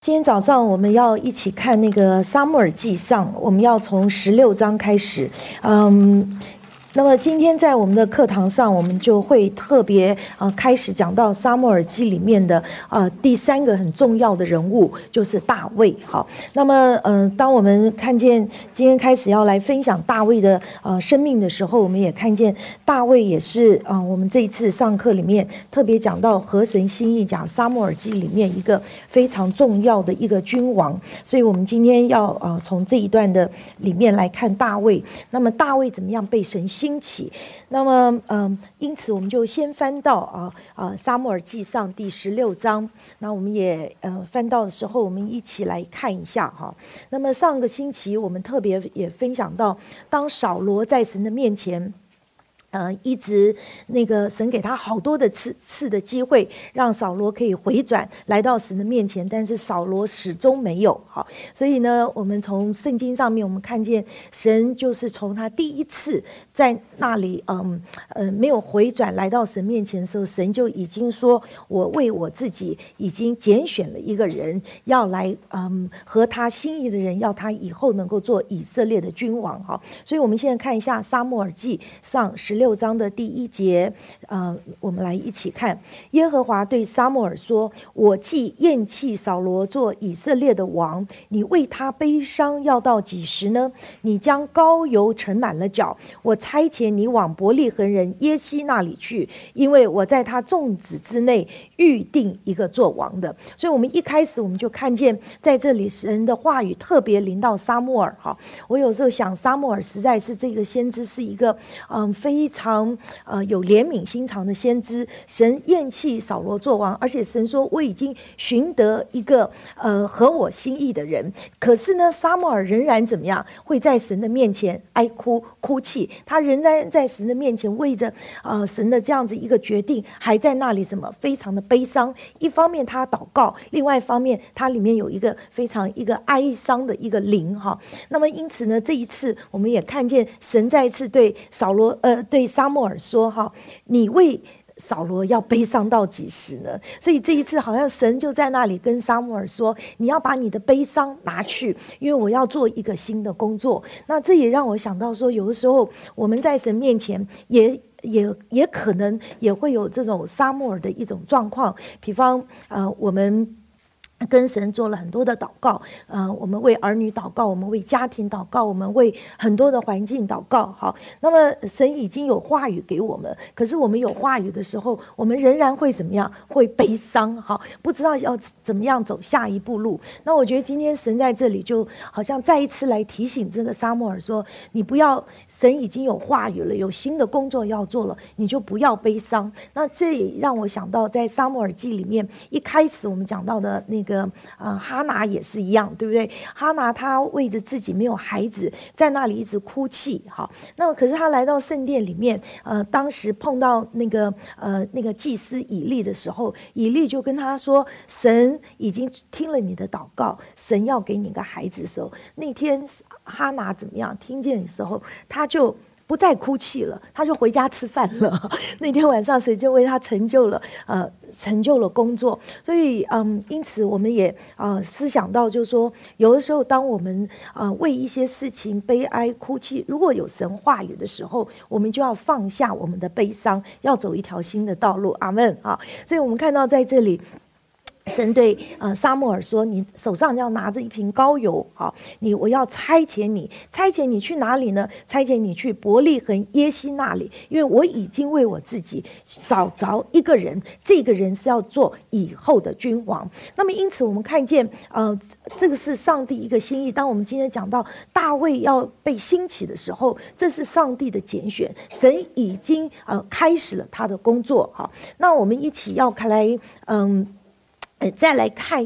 今天早上我们要一起看那个撒母耳记上，我们要从16章开始。那么今天在我们的课堂上，我们就会特别开始讲到撒母耳记里面的第3个很重要的人物，就是大卫。好，那么当我们看见今天开始要来分享大卫的生命的时候，我们也看见大卫也是我们这一次上课里面特别讲到合神心意，讲撒母耳记里面一个非常重要的一个君王。所以我们今天要从这一段的里面来看大卫。那么大卫怎么样被神兴起？那么因此我们就先翻到撒母耳记上第16章。那我们也翻到的时候，我们一起来看一下哈。那么上个星期我们特别也分享到，当扫罗在神的面前。一直那个神给他好多的次的机会，让扫罗可以回转来到神的面前，但是扫罗始终没有。好，所以呢，我们从圣经上面我们看见神就是从他第一次在那里没有回转来到神面前的时候，神就已经说，我为我自己已经拣选了一个人，要来合他心意的人，要他以后能够做以色列的君王。好，所以我们现在看一下撒母耳记上16章的第1节，我们来一起看。耶和华对撒母耳说：我既厌弃扫罗做以色列的王，你为他悲伤要到几时呢？你将膏油盛满了脚，我差遣你往伯利恒人耶西那里去，因为我在他众子之内预定一个做王的。所以我们一开始我们就看见在这里神的话语特别临到撒母耳。好，我有时候想撒母耳实在是这个先知是一个非常有怜悯心肠的先知。神厌弃扫罗做王，而且神说我已经寻得一个合我心意的人。可是呢，撒母耳仍然怎么样，会在神的面前哀哭哭泣，他仍然在神的面前为着神的这样子一个决定，还在那里什么非常的悲伤。一方面他祷告，另外一方面他里面有一个非常一个哀伤的一个灵哈。那么因此呢，这一次我们也看见神再一次对对撒母耳说哈，你为扫罗要悲伤到几时呢？所以这一次好像神就在那里跟撒母耳说，你要把你的悲伤拿去，因为我要做一个新的工作。那这也让我想到说，有的时候我们在神面前也可能也会有这种撒母耳的一种状况。比方我们跟神做了很多的祷告，我们为儿女祷告，我们为家庭祷告，我们为很多的环境祷告。好，那么神已经有话语给我们，可是我们有话语的时候，我们仍然会怎么样？会悲伤，好，不知道要怎么样走下一步路。那我觉得今天神在这里就好像再一次来提醒这个撒母耳说，你不要，神已经有话语了，有新的工作要做了，你就不要悲伤。那这也让我想到在撒母耳记里面一开始我们讲到的那个哈拿也是一样，对不对？哈拿她为着自己没有孩子，在那里一直哭泣。好，那么可是她来到圣殿里面，当时碰到那个祭司以利的时候，以利就跟他说，神已经听了你的祷告，神要给你个孩子的时候，那天哈拿怎么样？听见的时候，他就不再哭泣了，他就回家吃饭了。那天晚上神就为他成就了工作。所以因此我们也思想到，就是说有的时候当我们为一些事情悲哀哭泣，如果有神话语的时候，我们就要放下我们的悲伤，要走一条新的道路。阿们啊！所以我们看到在这里神对撒母耳说，你手上要拿着一瓶膏油，好，我要差遣你去哪里呢？差遣你去伯利恒耶西那里，因为我已经为我自己找着一个人，这个人是要做以后的君王。那么因此我们看见这个是上帝一个心意。当我们今天讲到大卫要被兴起的时候，这是上帝的拣选，神已经开始了他的工作。好，那我们一起要看来再来看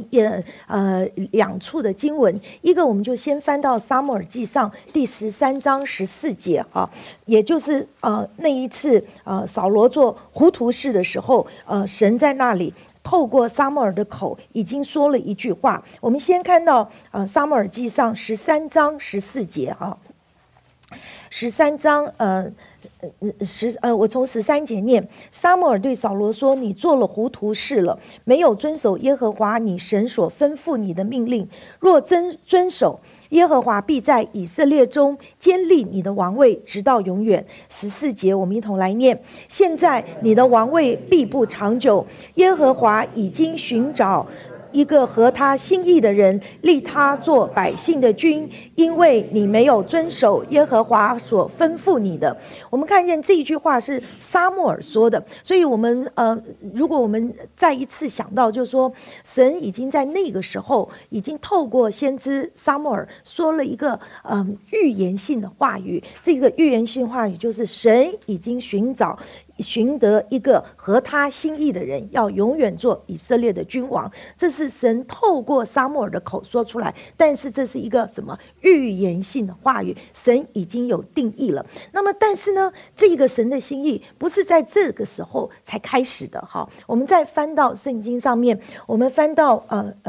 2处的经文，一个我们就先翻到撒母耳记上第13章14节啊，也就是那一次扫罗做糊涂事的时候，神在那里透过撒母耳的口已经说了一句话。我们先看到撒母耳记上13章14节啊。 13章，我从13节念，撒母耳对扫罗说：“你做了糊涂事了，没有遵守耶和华你神所吩咐你的命令。若真遵守，耶和华必在以色列中坚立你的王位，直到永远。”14节，我们一同来念：现在你的王位必不长久，耶和华已经寻找一个合他心意的人，立他做百姓的君，因为你没有遵守耶和华所吩咐你的。我们看见这一句话是撒母耳说的，所以我们如果我们再一次想到，就是说神已经在那个时候已经透过先知撒母耳说了一个预言性的话语，这个预言性话语就是神已经寻得一个合他心意的人，要永远做以色列的君王。这是神透过撒母耳的口说出来，但是这是一个什么预言性的话语，神已经有定义了。那么但是呢，这个神的心意不是在这个时候才开始的。我们再翻到圣经上面，我们翻到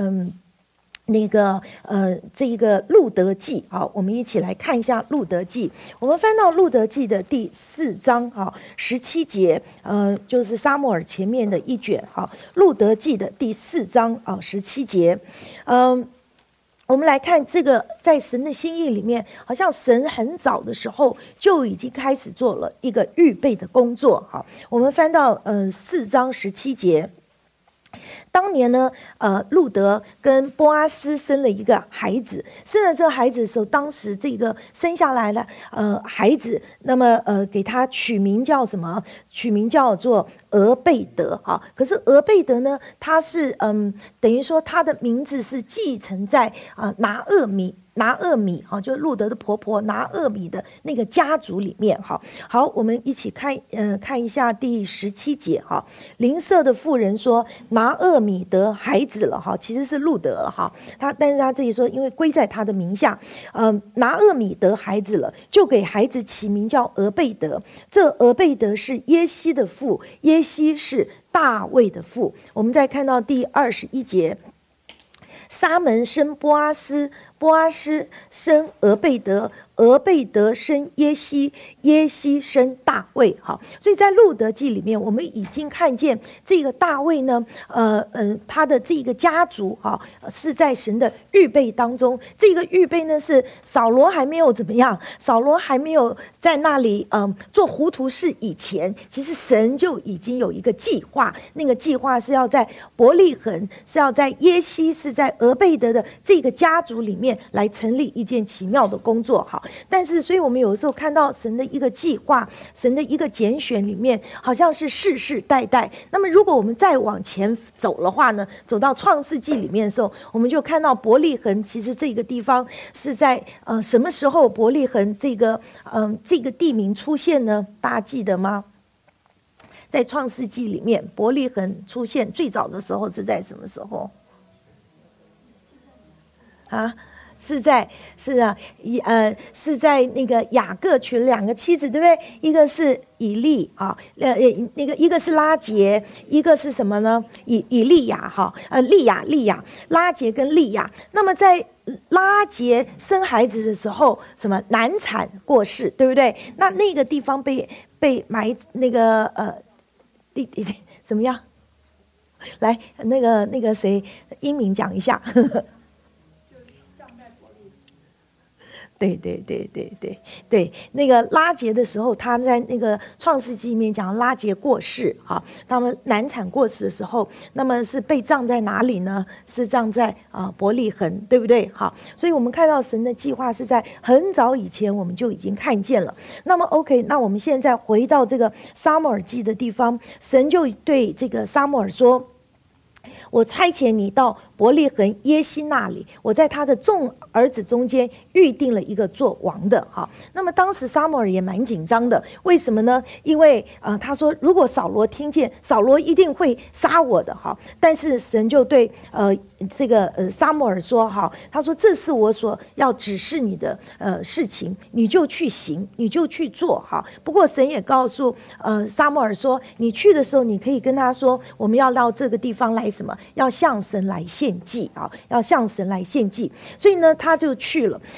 这一个路德记，我们一起来看一下路德记。我们翻到路德记的第4章17节，就是撒母耳前面的一卷，路德记的第4章17节，我们来看这个，在神的心意里面，好像神很早的时候就已经开始做了一个预备的工作。我们翻到4章17节。当年呢，路德跟波阿斯生了一个孩子，生了这个孩子的时候，当时这个生下来了孩子，那么给他取名叫什么？取名叫做俄贝德。可是俄贝德呢，他是等于说他的名字是继承在拿俄米，就是路德的婆婆拿俄米的那个家族里面。好，我们一起看一下第17节。邻舍的妇人说拿俄米得孩子了，其实是路德了。但是他这里说，因为归在他的名下，拿俄米得孩子了，就给孩子起名叫俄贝德。这俄贝德是耶西的父，耶西是大卫的父。我们再看到第21节，沙门生波阿斯，波阿斯生俄贝德，俄贝德生耶西，耶西生大卫。所以在路德记里面，我们已经看见这个大卫呢，他的这个家族是在神的预备当中。这个预备呢，是扫罗还没有怎么样，扫罗还没有在那里做糊涂事以前，其实神就已经有一个计划。那个计划是要在伯利恒，是要在耶西，是在俄贝德的这个家族里面来成立一件奇妙的工作。但是所以我们有时候看到神的一个计划，神的一个拣选里面，好像是世世代代。那么如果我们再往前走的话呢，走到创世纪里面的时候，我们就看到伯利恒，其实这个地方是在什么时候伯利恒这个地名出现呢？大家记得吗？在创世纪里面，伯利恒出现最早的时候是在什么时候是在那个雅各娶了2个妻子，对不对？一个是以利一个是拉结，一个是什么呢？以利亚利亚，拉结跟利亚。那么在拉结生孩子的时候，什么难产过世，对不对？那个地方被埋那个怎么样？来，那个谁，英明讲一下。对，那个拉结的时候，他在那个创世纪里面讲拉结过世，他们难产过世的时候，那么是被葬在哪里呢？是葬在伯利恒，对不对？所以我们看到神的计划是在很早以前我们就已经看见了。那么 OK， 那我们现在回到这个撒母耳记的地方，神就对这个撒母耳说：我差遣你到伯利恒耶西那里，我在他的众儿子中间预定了一个做王的。那么当时撒母耳也蛮紧张的，为什么呢？因为他说如果扫罗听见，扫罗一定会杀我的。但是神就对这个撒母耳说，他说这是我所要指示你的事情，你就去行，你就去做。不过神也告诉撒母耳说，你去的时候你可以跟他说，我们要到这个地方来什么？要向神来献祭，要向神来献祭。所以呢他就去了。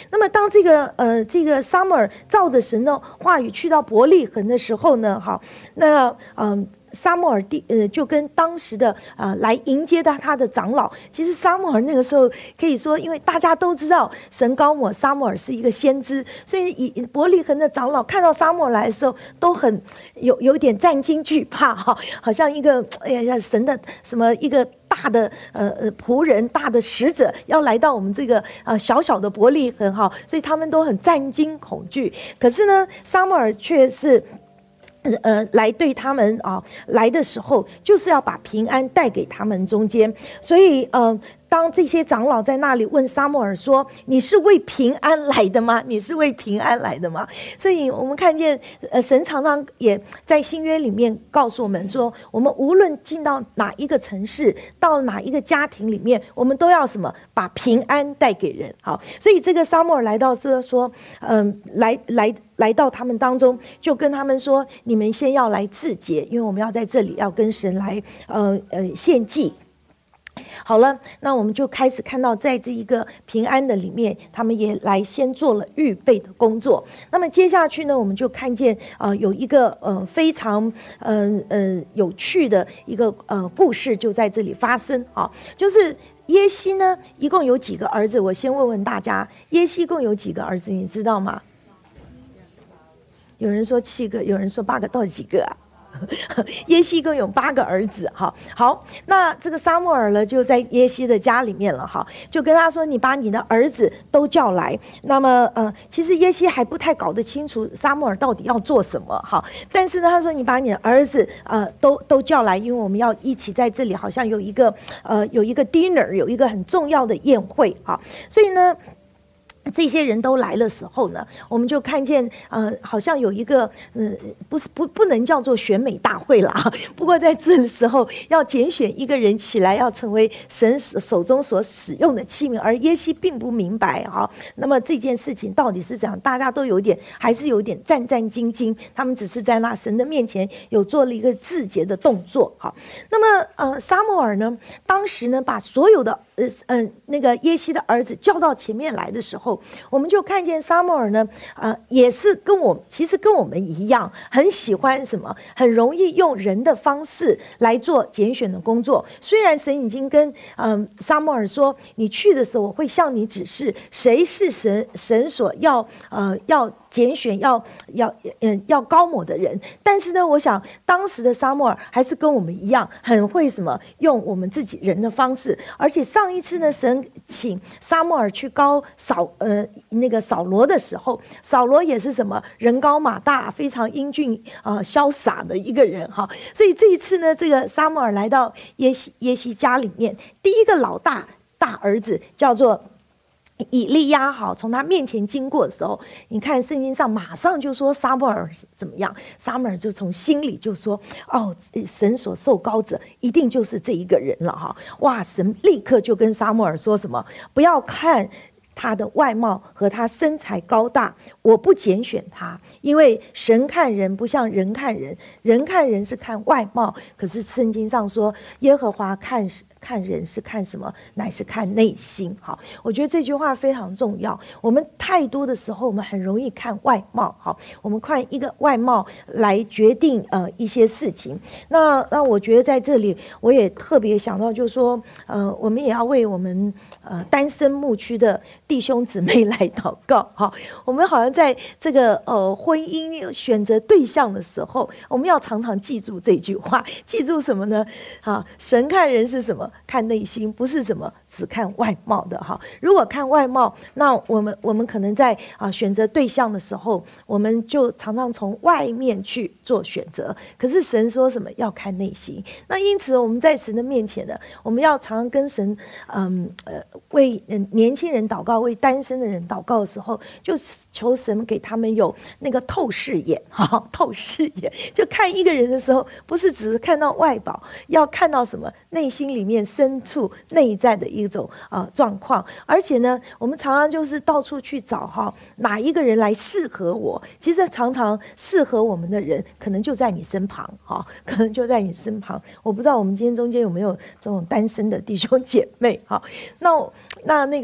那么当这个撒母耳照着神的话语去到伯利恒的时候呢，好，那撒母耳就跟当时的来迎接他的长老，其实撒母耳那个时候可以说，因为大家都知道神膏抹撒母耳是一个先知，所以伯利恒的长老看到撒母耳来的时候，都很有点战惊惧怕哈，好像一个神的什么一个大的仆人、大的使者要来到我们这个小小的伯利恒哈，所以他们都很战惊恐惧。可是呢，撒母耳却是。来对他们来的时候，就是要把平安带给他们中间，所以当这些长老在那里问撒母耳说：“你是为平安来的吗？你是为平安来的吗？”所以我们看见，神常常也在新约里面告诉我们说，我们无论进到哪一个城市，到哪一个家庭里面，我们都要什么？把平安带给人。好，所以这个撒母耳来到说，来到他们当中，就跟他们说：“你们先要来自洁，因为我们要在这里要跟神来献祭。”好了，那我们就开始看到，在这一个平安的里面，他们也来先做了预备的工作。那么接下去呢，我们就看见有一个非常有趣的一个故事就在这里发生啊，就是耶西呢一共有几个儿子？我先问问大家，耶西一共有几个儿子？你知道吗？有人说7个，有人说8个，到底几个啊？耶西一共有8个儿子，好，那这个撒母耳呢，就在耶西的家里面了，就跟他说：“你把你的儿子都叫来。”那么其实耶西还不太搞得清楚撒母耳到底要做什么，但是呢，他说：“你把你的儿子都叫来，因为我们要一起在这里，好像有一个 dinner， 有一个很重要的宴会，所以呢。”这些人都来的时候呢，我们就看见好像有一个不能叫做选美大会啦，不过在这时候要拣选一个人起来，要成为神手中所使用的器皿，而耶西并不明白那么这件事情到底是怎样，大家都还是有点战战兢兢，他们只是在那神的面前有做了一个自洁的动作。那么撒母耳呢，当时呢把所有的那个耶西的儿子叫到前面来的时候，我们就看见撒母耳呢，也是其实跟我们一样，很喜欢什么，很容易用人的方式来做拣选的工作。虽然神已经跟撒母耳说，你去的时候我会向你指示谁是神所要拣选要膏抹的人，但是呢，我想当时的撒母耳还是跟我们一样，很会什么用我们自己人的方式，而且上一次呢，神请撒母耳去膏那个扫罗的时候，扫罗也是什么人高马大，非常英俊潇洒的一个人所以这一次呢，这个撒母耳来到耶西家里面，第一个老大儿子叫做以利亚从他面前经过的时候，你看圣经上马上就说撒母耳怎么样，撒母耳就从心里就说：“哦，神所受膏者一定就是这一个人了哇！神立刻就跟撒母耳说什么？不要看他的外貌和他身材高大，我不拣选他，因为神看人不像人看人，人看人是看外貌，可是圣经上说耶和华看人是看什么？乃是看内心。我觉得这句话非常重要。我们太多的时候，我们很容易看外貌，我们看一个外貌来决定一些事情。那我觉得在这里，我也特别想到，就是说，我们也要为我们单身牧区的弟兄姊妹来祷告。我们好像在这个婚姻选择对象的时候，我们要常常记住这句话，记住什么呢？神看人是什么？看内心，不是什么只看外貌的如果看外貌，那我们可能在选择对象的时候，我们就常常从外面去做选择。可是神说什么？要看内心。那因此我们在神的面前呢，我们要常常跟神为年轻人祷告，为单身的人祷告的时候，就求神给他们有那个透视眼透视眼，就看一个人的时候，不是只是看到外表，要看到什么内心里面深处内在的一种状况。而且呢，我们常常就是到处去找哪一个人来适合我。其实常常适合我们的人，可能就在你身旁可能就在你身旁。我不知道我们今天中间有没有这种单身的弟兄姐妹那个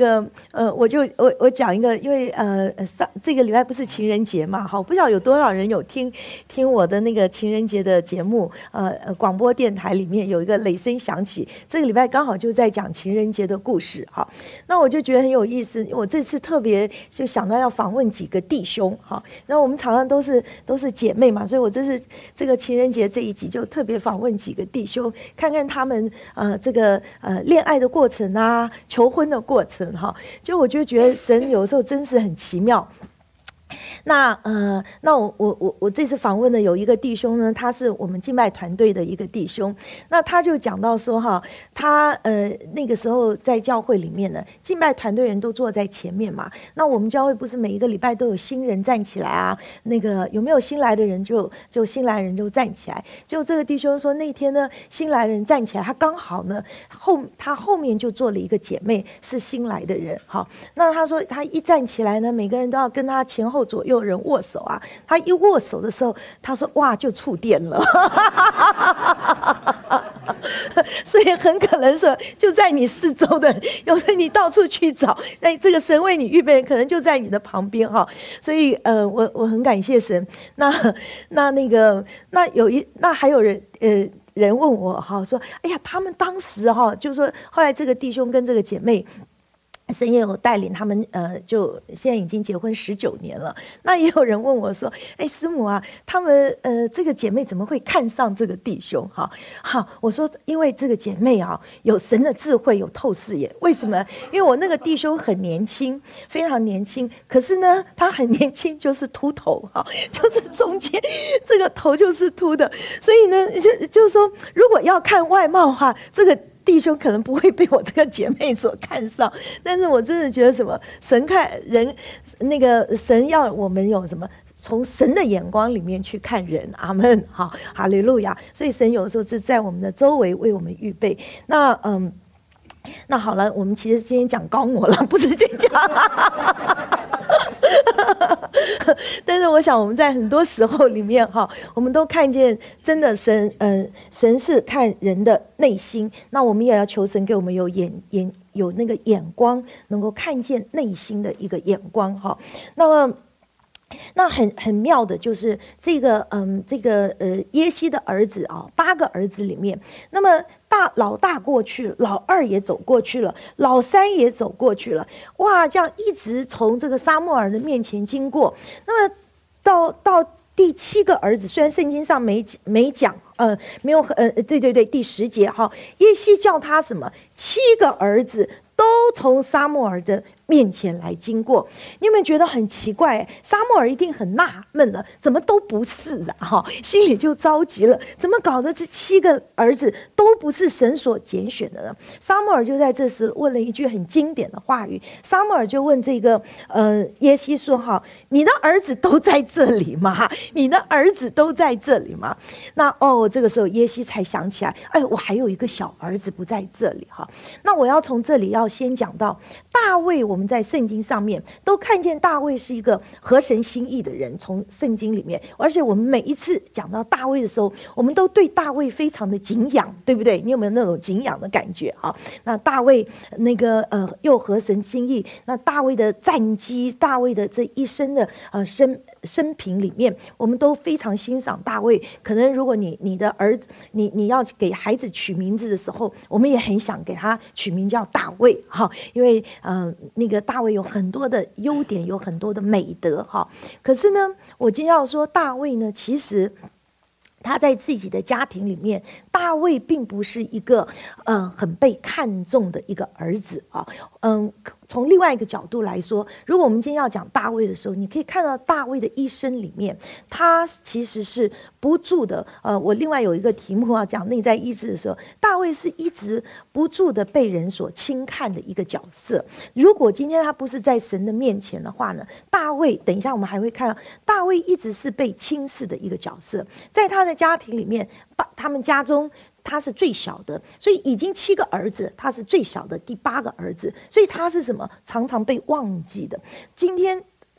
我讲一个，因为这个礼拜不是情人节嘛，好，不知道有多少人有听我的那个情人节的节目，广播电台里面有一个雷声响起，这个礼拜刚好就在讲情人节的故事，好，那我就觉得很有意思，我这次特别就想到要访问几个弟兄，好，那我们常常都是姐妹嘛，所以我这个情人节这一集就特别访问几个弟兄，看看他们这个恋爱的过程啊，求婚的过程哈，就我就觉得神有时候真是很奇妙。那我这次访问的有一个弟兄呢，他是我们敬拜团队的一个弟兄，那他就讲到说哈，他那个时候在教会里面呢，敬拜团队人都坐在前面嘛，那我们教会不是每一个礼拜都有新人站起来啊，那个有没有新来的人就新来人就站起来，就这个弟兄说那天呢，新来人站起来，他刚好呢他后面就坐了一个姐妹是新来的人，好，那他说他一站起来呢，每个人都要跟他前后左右人握手啊，他一握手的时候，他说哇就触电了，所以很可能是就在你四周的，有时你到处去找，那这个神为你预备，可能就在你的旁边哈，所以我很感谢神。那还有人问我哈，说哎呀，他们当时哈，就是说后来这个弟兄跟这个姐妹。神也有带领他们，就现在已经结婚19年了。那也有人问我说：“哎，师母啊，他们这个姐妹怎么会看上这个弟兄？”哈，好，我说因为这个姐妹啊，有神的智慧，有透视眼。为什么？因为我那个弟兄很年轻，非常年轻，可是呢，他很年轻，就是秃头，哈，就是中间这个头就是秃的，所以呢，就是说，如果要看外貌的话，这个。弟兄可能不会被我这个姐妹所看上，但是我真的觉得什么神看人，那个神要我们有什么从神的眼光里面去看人，阿们，好，哈利路亚。所以神有时候是在我们的周围为我们预备。那好了，我们其实今天讲高模了，不是在讲。但是我想我们在很多时候里面哈，我们都看见真的神是看人的内心，那我们也要求神给我们有那个眼光，能够看见内心的一个眼光哈。那很妙的就是这个耶西的儿子啊，8个儿子里面，那么老大过去了，老二也走过去了，老三也走过去了，哇，这样一直从这个撒母耳的面前经过，那么到第7个儿子，虽然圣经上没讲，没有对，第10节哈，耶西叫他什么？7个儿子都从撒母耳的面前来经过，你有没有觉得很奇怪？撒母耳一定很纳闷了，怎么都不是啊？哈，心里就着急了，怎么搞得这7个儿子都不是神所拣选的呢？撒母耳就在这时问了一句很经典的话语，撒母耳就问这个耶西说：“哈，你的儿子都在这里吗？你的儿子都在这里吗？”那这个时候耶西才想起来，哎，我还有一个小儿子不在这里哈。那我要从这里要先讲到大卫，我们在圣经上面都看见大卫是一个合神心意的人，从圣经里面，而且我们每一次讲到大卫的时候，我们都对大卫非常的敬仰，对不对？你有没有那种敬仰的感觉啊？那大卫那个又合神心意，那大卫的战绩，大卫的这一生的生平里面，我们都非常欣赏大卫。可能如果你的儿子，你要给孩子取名字的时候，我们也很想给他取名叫大卫哈，因为那个大卫有很多的优点，有很多的美德哈。可是呢，我今天要说大卫呢，其实他在自己的家庭里面，大卫并不是一个很被看重的一个儿子啊。从另外一个角度来说，如果我们今天要讲大卫的时候，你可以看到大卫的一生里面，他其实是不住的。我另外有一个题目要讲内在意志的时候，大卫是一直不住的被人所轻看的一个角色。如果今天他不是在神的面前的话呢，大卫，等一下我们还会看到，大卫一直是被轻视的一个角色，在他的家庭里面，他们家中。他是最小的，所以已经7个儿子，他是最小的第8个儿子，所以他是什么？常常被忘记的。今天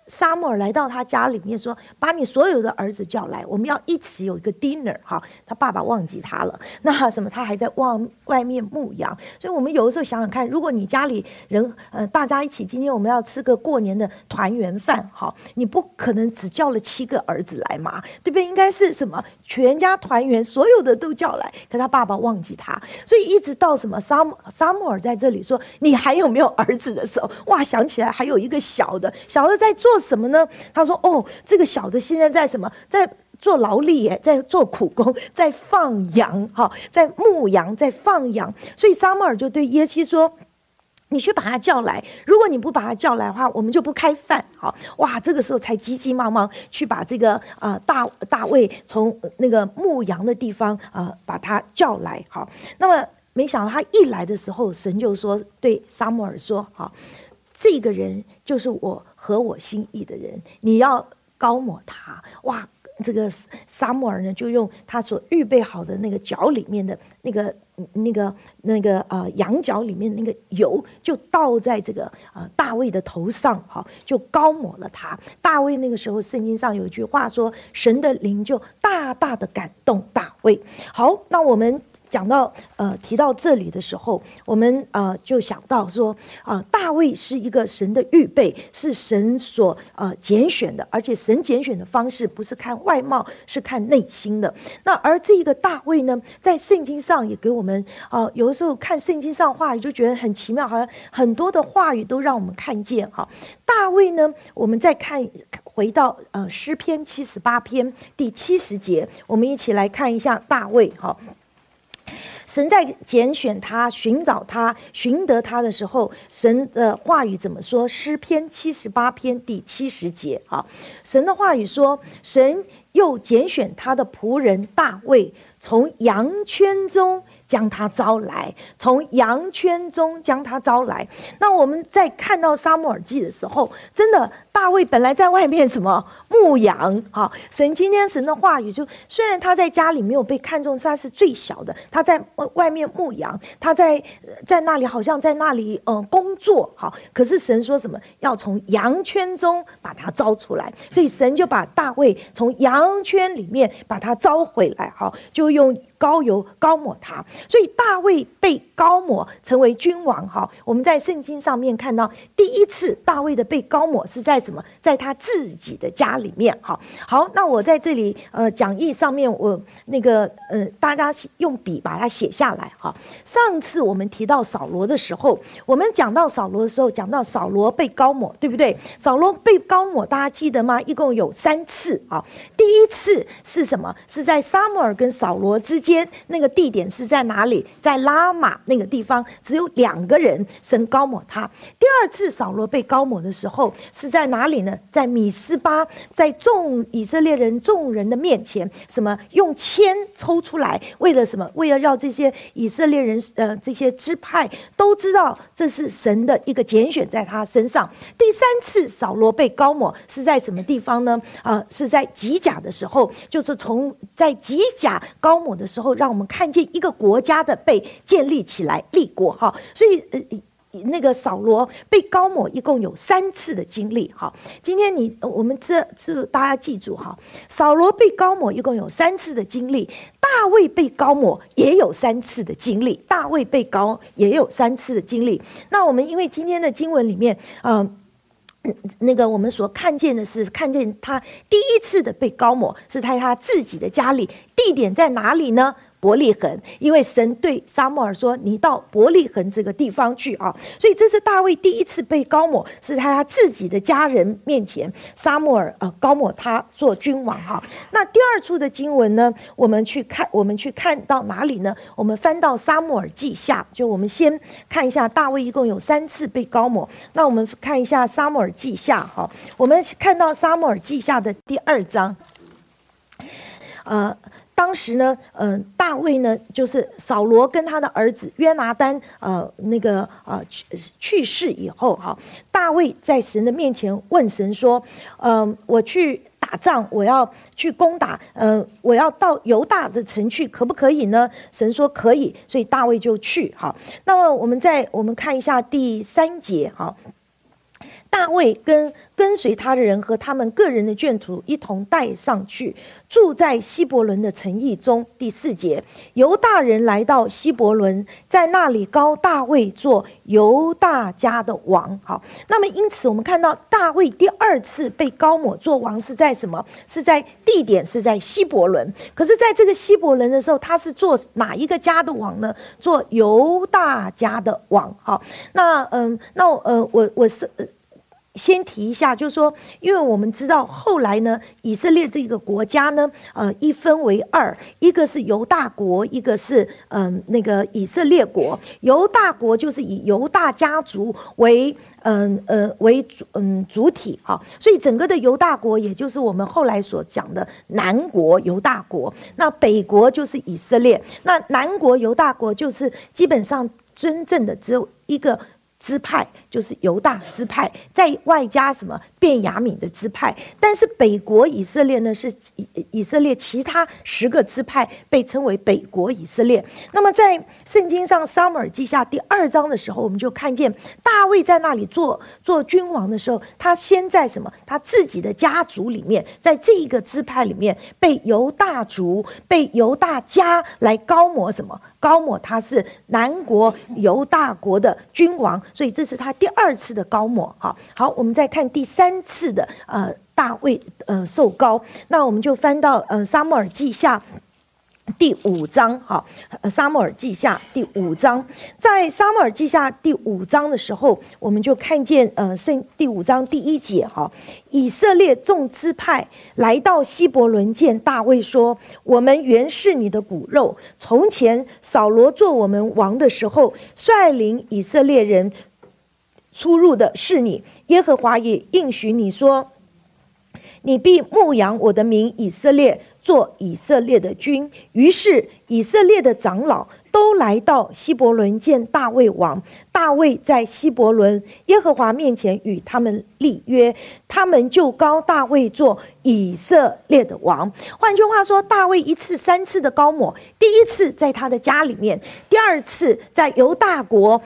撒母耳来到他家里面说，把你所有的儿子叫来，我们要一起有一个 dinner。 好，他爸爸忘记他了，那什么他还在外面牧羊。所以我们有的时候想想看，如果你家里人大家一起，今天我们要吃个过年的团圆饭，好，你不可能只叫了7个儿子来嘛，对不对？应该是什么全家团圆，所有的都叫来，可他爸爸忘记他。所以一直到什么撒母耳在这里说你还有没有儿子的时候，哇，想起来还有一个小的在做什么呢？他说哦，这个小的现在在什么，在做劳力耶，在做苦工，在放羊，在牧羊，在放羊。所以撒母耳就对耶西说，你去把他叫来，如果你不把他叫来的话，我们就不开饭。好，哇，这个时候才急急忙忙去把这个大卫从那个牧羊的地方把他叫来。好，那么没想到他一来的时候，神就说对撒母耳说，好，这个人就是我合我心意的人，你要膏抹他。哇，这个撒母耳呢，就用他所预备好的那个角里面的羊角里面那个油，就倒在这个大卫的头上，好，就膏抹了他。大卫那个时候，圣经上有一句话说，神的灵就大大的感动大卫。好，那我们讲到提到这里的时候，我们就想到说大卫是一个神的预备，是神所拣选的，而且神拣选的方式不是看外貌，是看内心的。那而这个大卫呢，在圣经上也给我们有的时候看圣经上话语就觉得很奇妙，好像很多的话语都让我们看见大卫呢，我们再回到诗篇78篇第70节，我们一起来看一下大卫。神在拣选他、寻找他、寻得他的时候，神的话语怎么说？诗篇78篇第70节，神的话语说，神又拣选他的仆人大卫，从羊圈中将他招来，从羊圈中将他招来。那我们在看到撒母耳记的时候，真的大卫本来在外面什么牧羊，神今天神的话语就，虽然他在家里没有被看中，他是最小的，他在外面牧羊，他在那里好像在那里工作，可是神说什么，要从羊圈中把他招出来，所以神就把大卫从羊圈里面把他招回来，就用膏油膏抹他。所以大卫被膏抹成为君王。我们在圣经上面看到第一次大卫的被膏抹是在什么，在他自己的家里面。好，那我在这里讲义上面我大家用笔把它写下来。上次我们提到扫罗的时候，我们讲到扫罗的时候，讲到扫罗被膏抹，对不对？扫罗被膏抹大家记得吗？一共有3次。第一次是什么？是在撒母耳跟扫罗之间，那个地点是在哪里？在拉玛那个地方，只有2个人，神膏抹他。第二次扫罗被膏抹的时候是在哪里呢？在米斯巴，在以色列人众人的面前，什么用签抽出来，为了什么？为了让这些以色列人这些支派都知道这是神的一个拣选在他身上。第3次扫罗被膏抹是在什么地方呢？是在吉甲的时候，就是在吉甲膏抹的时候，让我们看见一个国家的被建立起来，立国。所以那个扫罗被膏抹一共有3次的经历。今天我们这大家记住，扫罗被膏抹一共有3次的经历，大卫被膏抹也有3次的经历，大卫被膏也有3次的经历。那我们因为今天的经文里面我们所看见的是，看见他第一次的被膏抹是在他自己的家里，地点在哪里呢？伯利恒，因为神对撒母耳说，你到伯利恒这个地方去所以这是大卫第一次被膏抹，是在他自己的家人面前，撒母耳膏抹他做君王那第二处的经文呢，我们去看到哪里呢？我们翻到撒母耳记下，就我们先看一下大卫一共有3次被膏抹。那我们看一下撒母耳记下我们看到撒母耳记下的第2章。当时呢，大卫呢，就是扫罗跟他的儿子约拿单，去世以后，大卫在神的面前问神说，我去打仗，我要去攻打，我要到犹大的城去，可不可以呢？神说可以，所以大卫就去。那么我们看一下第3节， 大卫跟随他的人和他们个人的眷属一同带上去，住在希伯伦的城邑中。第4节，犹大人来到希伯伦，在那里膏大卫做犹大家的王。好，那么因此我们看到大卫第2次被膏抹做王是在什么？是在地点是在希伯伦。可是在这个希伯伦的时候，他是做哪一个家的王呢？做犹大家的王。好，我先提一下，就是说，因为我们知道后来呢，以色列这个国家呢，一分为2，一个是犹大国，一个是那个以色列国。犹大国就是以犹大家族为主体哈，所以整个的犹大国也就是我们后来所讲的南国犹大国，那北国就是以色列，那南国犹大国就是基本上真正的只有一个支派，就是犹大支派，在外加什么便雅悯的支派。但是北国以色列呢，是以色列其他10个支派被称为北国以色列。那么在圣经上撒母耳记下第2章的时候，我们就看见大卫在那里做君王的时候，他先在什么？他自己的家族里面，在这一个支派里面被犹大族、被犹大家来膏抹什么？膏抹他是南国犹大国的君王，所以这是他第2次的膏抹。好，我们再看第3次的大卫受膏，那我们就翻到撒母耳记下第5章。好，撒母耳记下第5章，在撒母耳记下第5章的时候，我们就看见第5章第1节，哈，以色列众支派来到希伯伦见大卫说：我们原是你的骨肉，从前扫罗做我们王的时候，率领以色列人出入的是你，耶和华也应许你说，你必牧养我的民以色列，做以色列的君。于是以色列的长老都来到希伯伦见大卫王。大卫在希伯伦耶和华面前与他们立约，他们就膏大卫做以色列的王。换句话说，大卫1次3次的膏抹，第1次在他的家里面，第2次在犹大国，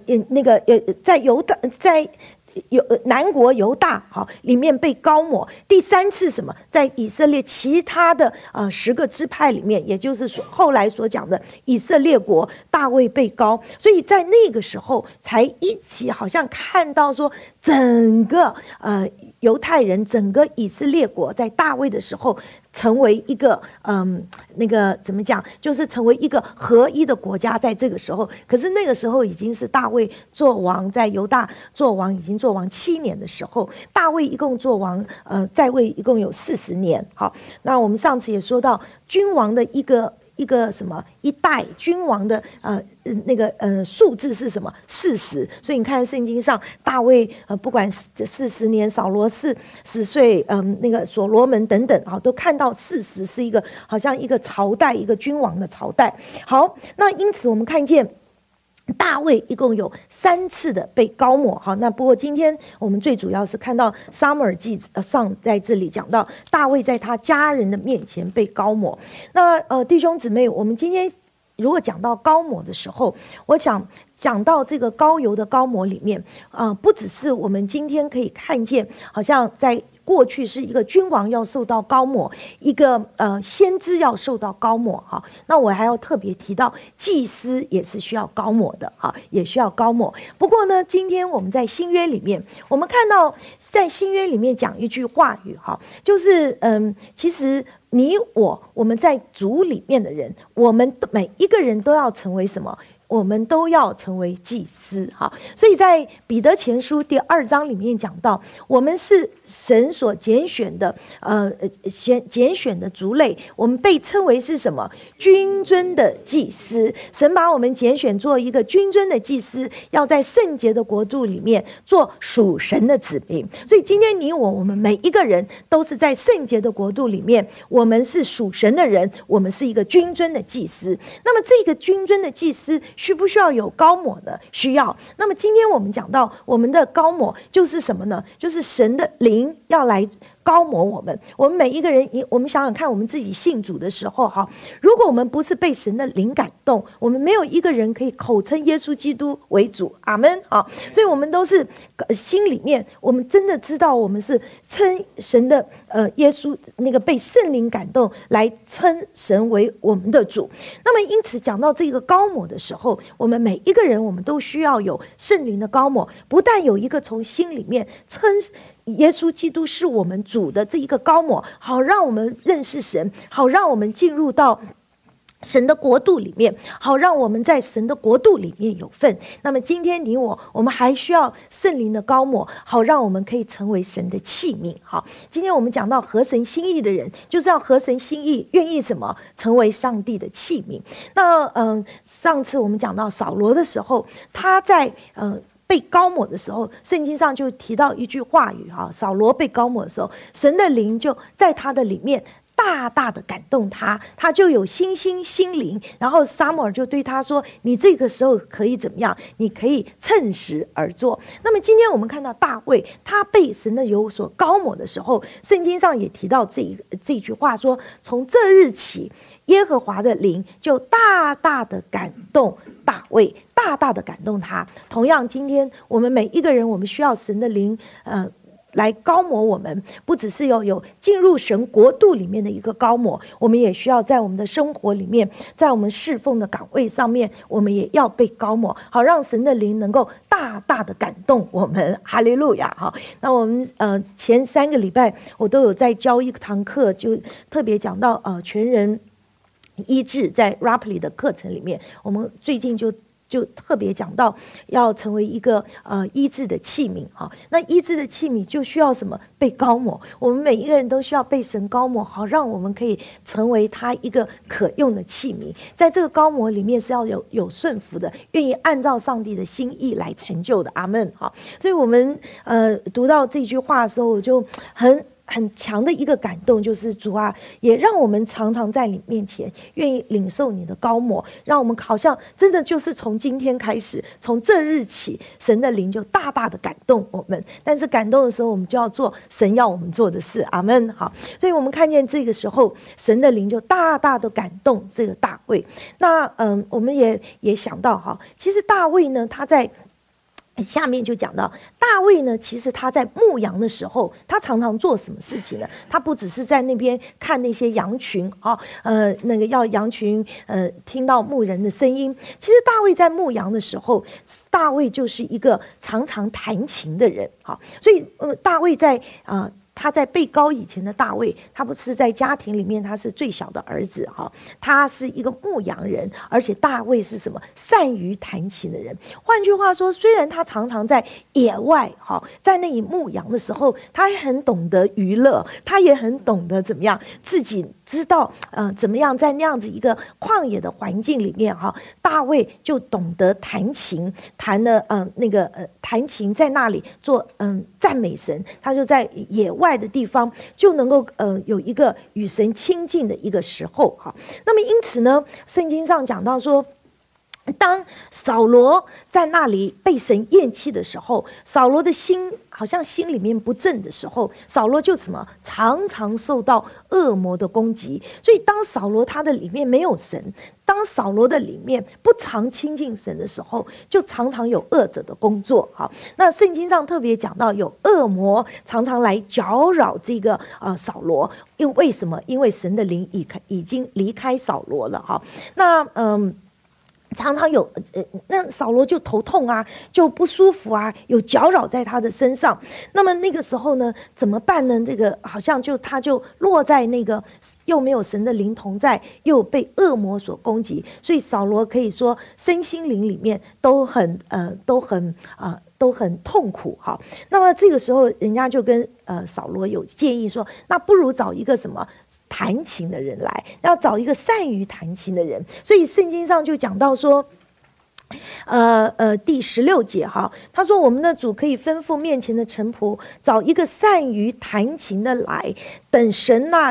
在南国犹大好里面被膏抹，第3次什么？在以色列其他的10个支派里面，也就是后来所讲的以色列国，大卫被膏，所以在那个时候才一起好像看到说整个犹太人，整个以色列国在大卫的时候成为一个怎么讲，就是成为一个合一的国家。在这个时候，可是那个时候已经是大卫做王，在犹大做王，已经做王7年的时候，大卫一共做王在位一共有40年。好，那我们上次也说到君王的一个什么一代君王的数字是什么？40。所以你看圣经上大卫不管40年，扫罗10岁，所罗门等等啊，都看到40是一个好像一个朝代，一个君王的朝代。好，那因此我们看见大卫一共有3次的被膏抹。好，那不过今天我们最主要是看到撒母耳记上在这里讲到大卫在他家人的面前被膏抹。那弟兄姊妹，我们今天如果讲到膏抹的时候，我想讲到这个膏油的膏抹里面不只是我们今天可以看见，好像在过去是一个君王要受到膏抹，一个先知要受到膏抹。哈，那我还要特别提到祭司也是需要膏抹的，哈，也需要膏抹。不过呢，今天我们在新约里面，我们看到在新约里面讲一句话语，哈，就是其实我们在主里面的人，我们每一个人都要成为什么？我们都要成为祭司。哈，所以在彼得前书第2章里面讲到，我们是神所拣选的拣选的族类，我们被称为是什么？君尊的祭司。神把我们拣选做一个君尊的祭司，要在圣洁的国度里面做属神的子民。所以今天我们每一个人都是在圣洁的国度里面，我们是属神的人，我们是一个君尊的祭司。那么这个君尊的祭司需不需要有膏抹呢？需要。那么今天我们讲到我们的膏抹就是什么呢？就是神的灵要来高摩我们。我们每一个人，我们想想看，我们自己信主的时候哈，如果我们不是被神的灵感动，我们没有一个人可以口称耶稣基督为主，阿们啊！所以我们都是心里面，我们真的知道我们是称神的耶稣那个被圣灵感动来称神为我们的主。那么因此讲到这个高摩的时候，我们每一个人我们都需要有圣灵的高摩，不但有一个从心里面称耶稣基督是我们主的这一个高摩，好让我们认识神，好让我们进入到神的国度里面，好让我们在神的国度里面有份。那么今天你我们还需要圣灵的高摩，好让我们可以成为神的器皿。好，今天我们讲到合神心意的人，就是要合神心意，愿意什么？成为上帝的器皿。那上次我们讲到扫罗的时候，他在被高抹的时候，圣经上就提到一句话语哈，扫罗被高抹的时候，神的灵就在他的里面大大的感动他，他就有心灵。然后撒母耳就对他说：“你这个时候可以怎么样？你可以趁时而做。”那么今天我们看到大卫，他被神的油所高抹的时候，圣经上也提到这句话说：“从这日起，耶和华的灵就大大的感动大卫，大大的感动他。”同样，今天我们每一个人，我们需要神的灵，来高摩我们，不只是有进入神国度里面的一个高摩，我们也需要在我们的生活里面，在我们侍奉的岗位上面，我们也要被高摩，好让神的灵能够大大的感动我们。哈利路亚！哈，那我们前3个礼拜我都有在教一堂课，就特别讲到全人医治，在 Rapley 的课程里面，我们最近就特别讲到要成为一个医治的器皿哈。那医治的器皿就需要什么？被高抹。我们每一个人都需要被神高抹，好让我们可以成为他一个可用的器皿。在这个高抹里面是要有顺服的，愿意按照上帝的心意来成就的。阿们哈。所以我们读到这句话的时候，我就很强的一个感动，就是主啊，也让我们常常在你面前愿意领受你的高抹，让我们好像真的就是从今天开始，从这日起，神的灵就大大的感动我们。但是感动的时候，我们就要做神要我们做的事。阿们。好，所以我们看见这个时候，神的灵就大大的感动这个大卫。那我们也想到哈，其实大卫呢，他在下面就讲到大卫呢，其实他在牧羊的时候，他常常做什么事情呢？他不只是在那边看那些羊群那个要羊群听到牧人的声音。其实大卫在牧羊的时候，大卫就是一个常常弹琴的人。好，所以大卫在他在被膏以前的大卫，他不是在家庭里面他是最小的儿子哈，他是一个牧羊人，而且大卫是什么？善于弹琴的人。换句话说，虽然他常常在野外在那里牧羊的时候，他也很懂得娱乐，他也很懂得怎么样自己知道怎么样在那样子一个旷野的环境里面大卫就懂得弹琴，弹了弹琴在那里做赞美神，他就在野外的地方就能够有一个与神亲近的一个时候哈。那么因此呢，圣经上讲到说，当扫罗在那里被神厌弃的时候，扫罗的心好像心里面不正的时候，扫罗就什么常常受到恶魔的攻击。所以当扫罗他的里面没有神，当扫罗的里面不常亲近神的时候，就常常有恶者的工作。好，那圣经上特别讲到有恶魔常常来搅扰这个扫罗，为什么？因为神的灵已经离开扫罗了哈。那常常有那扫罗就头痛啊，就不舒服啊，有搅扰在他的身上。那么那个时候呢，怎么办呢？这个好像他就落在那个又没有神的灵同在，又被恶魔所攻击，所以扫罗可以说身心灵里面都很痛苦哈。那么这个时候，人家就跟扫罗有建议说，那不如找一个什么弹琴的人来，要找一个善于弹琴的人。所以圣经上就讲到说，第16节哈，他说我们的主可以吩咐面前的臣仆找一个善于弹琴的来，等神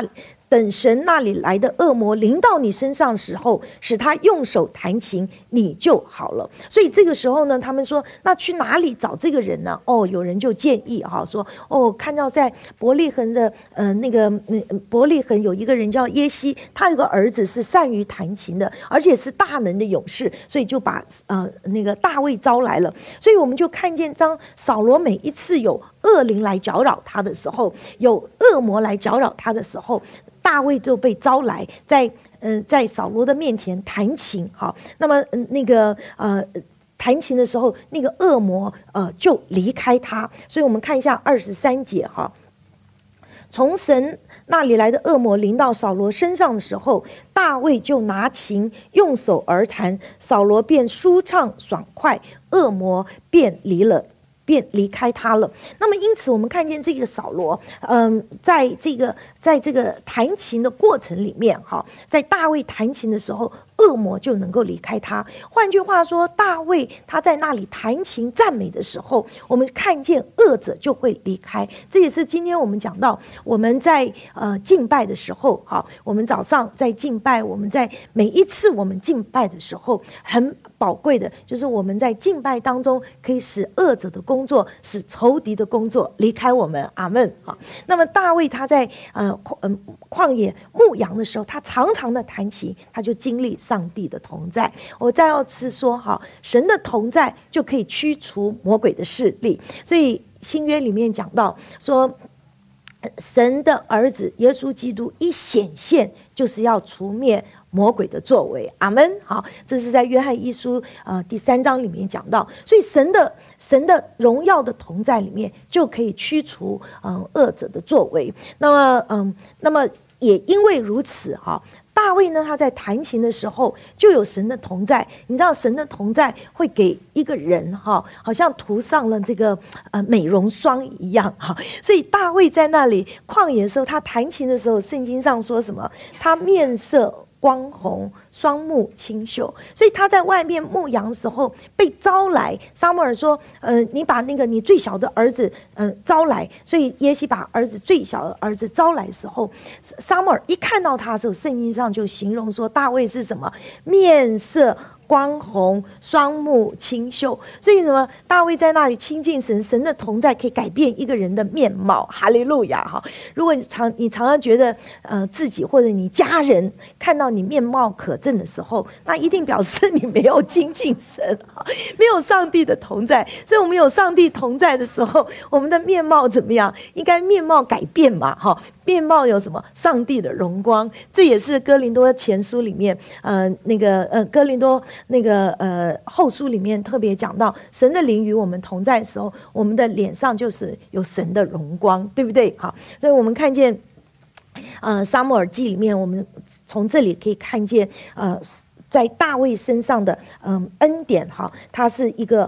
等神那里来的恶魔临到你身上的时候，使他用手弹琴，你就好了。所以这个时候呢，他们说那去哪里找这个人呢？有人就建议说看到在伯利恒的伯利恒有一个人叫耶西，他有个儿子是善于弹琴的，而且是大能的勇士，所以就把那个大卫招来了。所以我们就看见当扫罗每一次有恶灵来搅扰他的时候，有恶魔来搅扰他的时候，大卫就被招来，在扫罗的面前弹琴。好，那么弹琴的时候，那个恶魔就离开他。所以我们看一下23节哈。从神那里来的恶魔临到扫罗身上的时候，大卫就拿琴用手而弹，扫罗便舒畅爽快，恶魔便离开他了。那么因此我们看见这个扫罗在这个弹琴的过程里面在大卫弹琴的时候，恶魔就能够离开他。换句话说，大卫他在那里弹琴赞美的时候，我们看见恶者就会离开。这也是今天我们讲到我们在敬拜的时候我们早上在敬拜，我们在每一次我们敬拜的时候，很宝贵的就是我们在敬拜当中可以使恶者的工作，使仇敌的工作离开我们。阿们。那么大卫他在旷野牧羊的时候，他常常的弹琴，他就经历上帝的同在。我再要次说神的同在就可以驱除魔鬼的势力。所以新约里面讲到说，神的儿子耶稣基督一显现，就是要除灭魔鬼的作为。阿们。好，这是在约翰一书第3章里面讲到。所以神的荣耀的同在里面，就可以驱除恶者的作为。那么也因为如此大卫呢，他在弹琴的时候就有神的同在。你知道神的同在会给一个人好像涂上了这个美容霜一样所以大卫在那里旷野的时候，他弹琴的时候，圣经上说什么？他面色光红，双目清秀。所以他在外面牧羊的时候被招来，撒母耳说你把那个你最小的儿子招来。所以耶西把最小的儿子招来的时候，撒母耳一看到他的时候，圣经上就形容说大卫是什么？面色光红，双目清秀。所以什么？大卫在那里亲近神，神的同在可以改变一个人的面貌。哈利路亚如果你常常觉得自己或者你家人看到你面貌可憎的时候，那一定表示你没有亲近神没有上帝的同在。所以我们有上帝同在的时候，我们的面貌怎么样？应该面貌改变嘛面貌有什么？上帝的荣光。这也是哥林多前书里面哥林多后书里面特别讲到，神的灵与我们同在的时候，我们的脸上就是有神的荣光，对不对？所以我们看见撒母耳记里面，我们从这里可以看见在大卫身上的恩典他是一个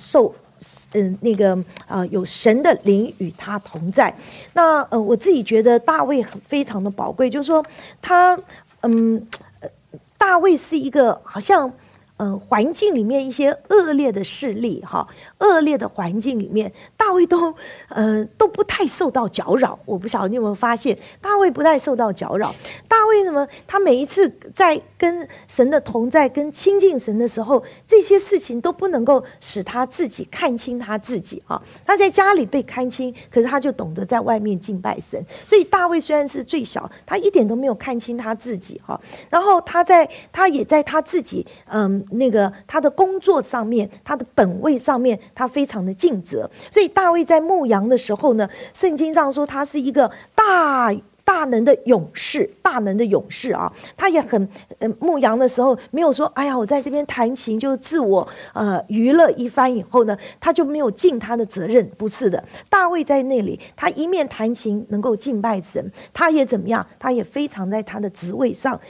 有神的灵与他同在。那我自己觉得大卫非常的宝贵，就是说他大卫是一个好像环境里面一些恶劣的势力恶劣的环境里面，大卫都不太受到搅扰。我不晓得你有没有发现，大卫不太受到搅扰。大卫什么？他每一次在跟神的同在、跟亲近神的时候，这些事情都不能够使他自己看清他自己他在家里被看清，可是他就懂得在外面敬拜神。所以大卫虽然是最小，他一点都没有看清他自己然后他也在他自己他的工作上面，他的本位上面，他非常的尽责。所以大卫在牧羊的时候呢，圣经上说他是一个大能的勇士，他也很牧羊的时候没有说哎呀我在这边弹琴就自我娱乐一番以后呢，他就没有尽他的责任。不是的，大卫在那里，他一面弹琴能够敬拜神，他也怎么样？他也非常在他的职位上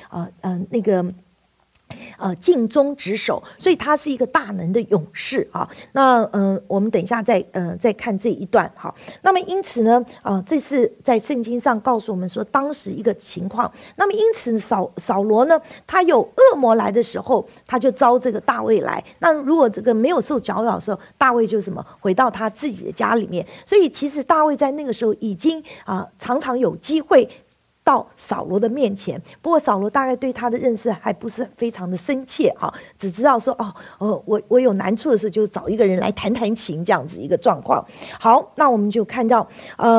尽忠职守，所以他是一个大能的勇士那我们等一下再看这一段那么因此呢这是在圣经上告诉我们说当时一个情况。那么因此扫罗呢，他有恶魔来的时候，他就招这个大卫来。那如果这个没有受搅扰的时候，大卫就什么回到他自己的家里面。所以其实大卫在那个时候已经常常有机会到扫罗的面前。不过扫罗大概对他的认识还不是非常的深切哈，只知道说我有难处的时候就找一个人来弹弹琴这样子一个状况。好，那我们就看到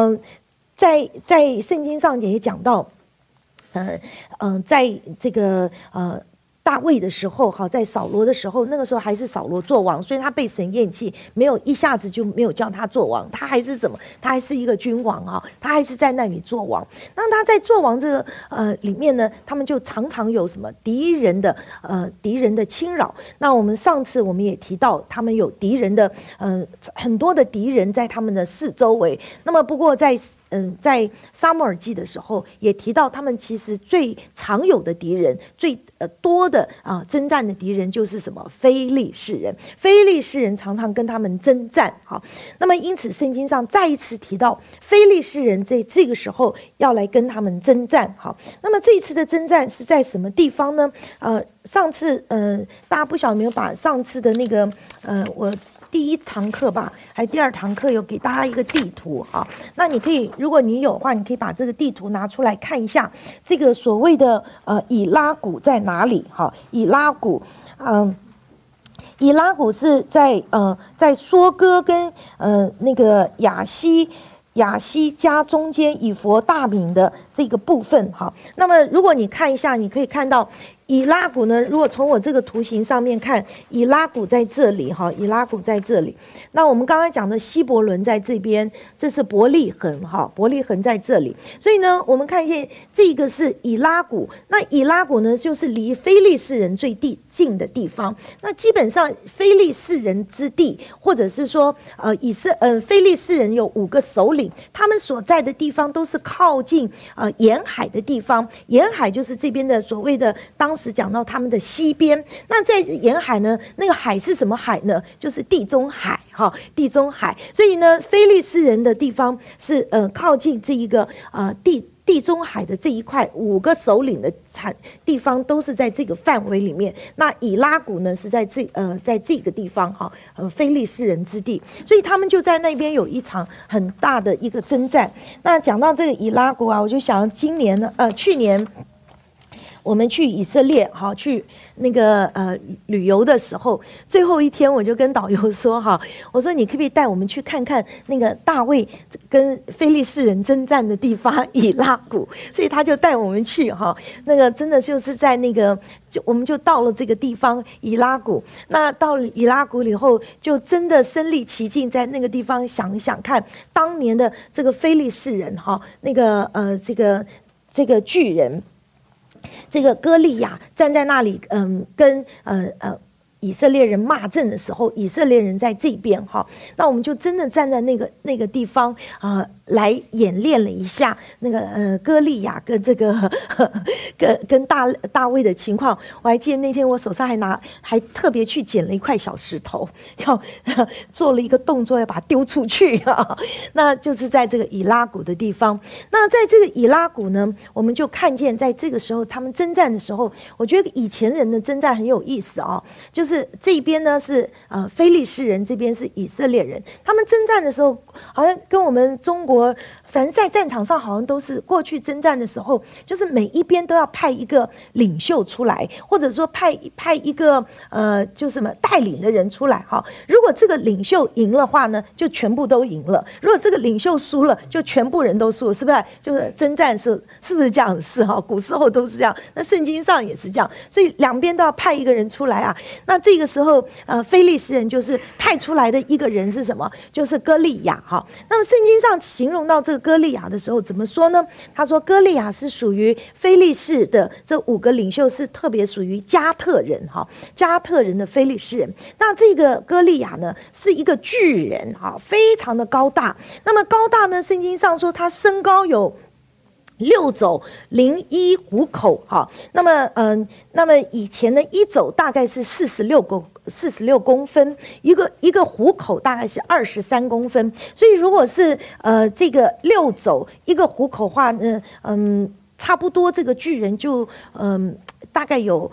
在圣经上也讲到，在这个大卫的时候，在扫罗的时候，那个时候还是扫罗做王，所以他被神厌弃，没有一下子就没有叫他做王，他还是什么？他还是一个君王啊，他还是在那里做王。那他在做王这个里面呢，他们就常常有什么敌人的侵扰。那我们上次我们也提到，他们有敌人的很多的敌人在他们的四周围。那么不过在撒母耳记的时候也提到，他们其实最常有的敌人，最多的征战的敌人就是什么？非利士人。非利士人常常跟他们征战。好，那么因此圣经上再一次提到非利士人在这个时候要来跟他们征战。好，那么这一次的征战是在什么地方呢？上次大家不晓得有没有把上次的那个我第一堂课吧，还第二堂课有给大家一个地图哈。那你可以，如果你有的话，你可以把这个地图拿出来看一下，这个所谓的以拉谷在哪里？哈，以拉谷，以拉谷是在梭哥跟那个亚西加中间以弗大饼的这个部分哈。那么如果你看一下，你可以看到。以拉谷呢？如果从我这个图形上面看，以拉谷在这里哈，以拉谷在这里。那我们刚才讲的希伯伦在这边，这是伯利恒哈，伯利恒在这里。所以呢，我们看见这个是以拉谷。那以拉谷呢，就是离非利士人最近的地方。那基本上非利士人之地，或者是说非利士人有5个首领，他们所在的地方都是靠近沿海的地方。沿海就是这边的所谓的当时讲到他们的西边。那在沿海呢，那个海是什么海呢？就是地中海哈，地中海。所以呢，非利士人的地方是靠近这一个地中海的这一块5个首领的地方都是在这个范围里面。那以拉谷呢是在这个地方哈，非利士人之地，所以他们就在那边有一场很大的一个征战。那讲到这个以拉谷啊，我就想去年。我们去以色列哈，去那个旅游的时候，最后一天我就跟导游说哈，我说你可不可以带我们去看看那个大卫跟非利士人征战的地方以拉谷，所以他就带我们去哈，那个真的就是在那个我们就到了这个地方以拉谷。那到了以拉谷以后，就真的身临其境，在那个地方想一想看当年的这个非利士人哈，那个这个巨人。这个歌利亚站在那里，跟以色列人骂阵的时候，以色列人在这边哈，那我们就真的站在那个地方来演练了一下那个歌利亚跟这个跟大卫的情况。我还记得那天我手上还特别去捡了一块小石头，要做了一个动作，要把它丢出去啊。那就是在这个以拉谷的地方。那在这个以拉谷呢，我们就看见在这个时候他们征战的时候，我觉得以前人的征战很有意思啊，就是这边呢是非利士人，这边是以色列人，他们征战的时候好像跟我们中国。反正在战场上好像都是过去征战的时候，就是每一边都要派一个领袖出来，或者说派一个就什么带领的人出来哈。如果这个领袖赢的话呢，就全部都赢了；如果这个领袖输了，就全部人都输了，是不是？就是征战是不是这样的事哈？古时候都是这样，那圣经上也是这样，所以两边都要派一个人出来啊。那这个时候非利士人就是派出来的一个人是什么？就是歌利亚哈。那么圣经上形容到这个歌利亚的时候怎么说呢？他说歌利亚是属于非利士的这5个领袖，是特别属于加特人哈，加特人的非利士人。那这个歌利亚呢是一个巨人哈，非常的高大。那么高大呢，圣经上说他身高有6肘01虎口哈。那么以前的1肘大概是46公分，一个虎口大概是23公分，所以如果是这个6肘一个虎口的话呢，差不多这个巨人就大概有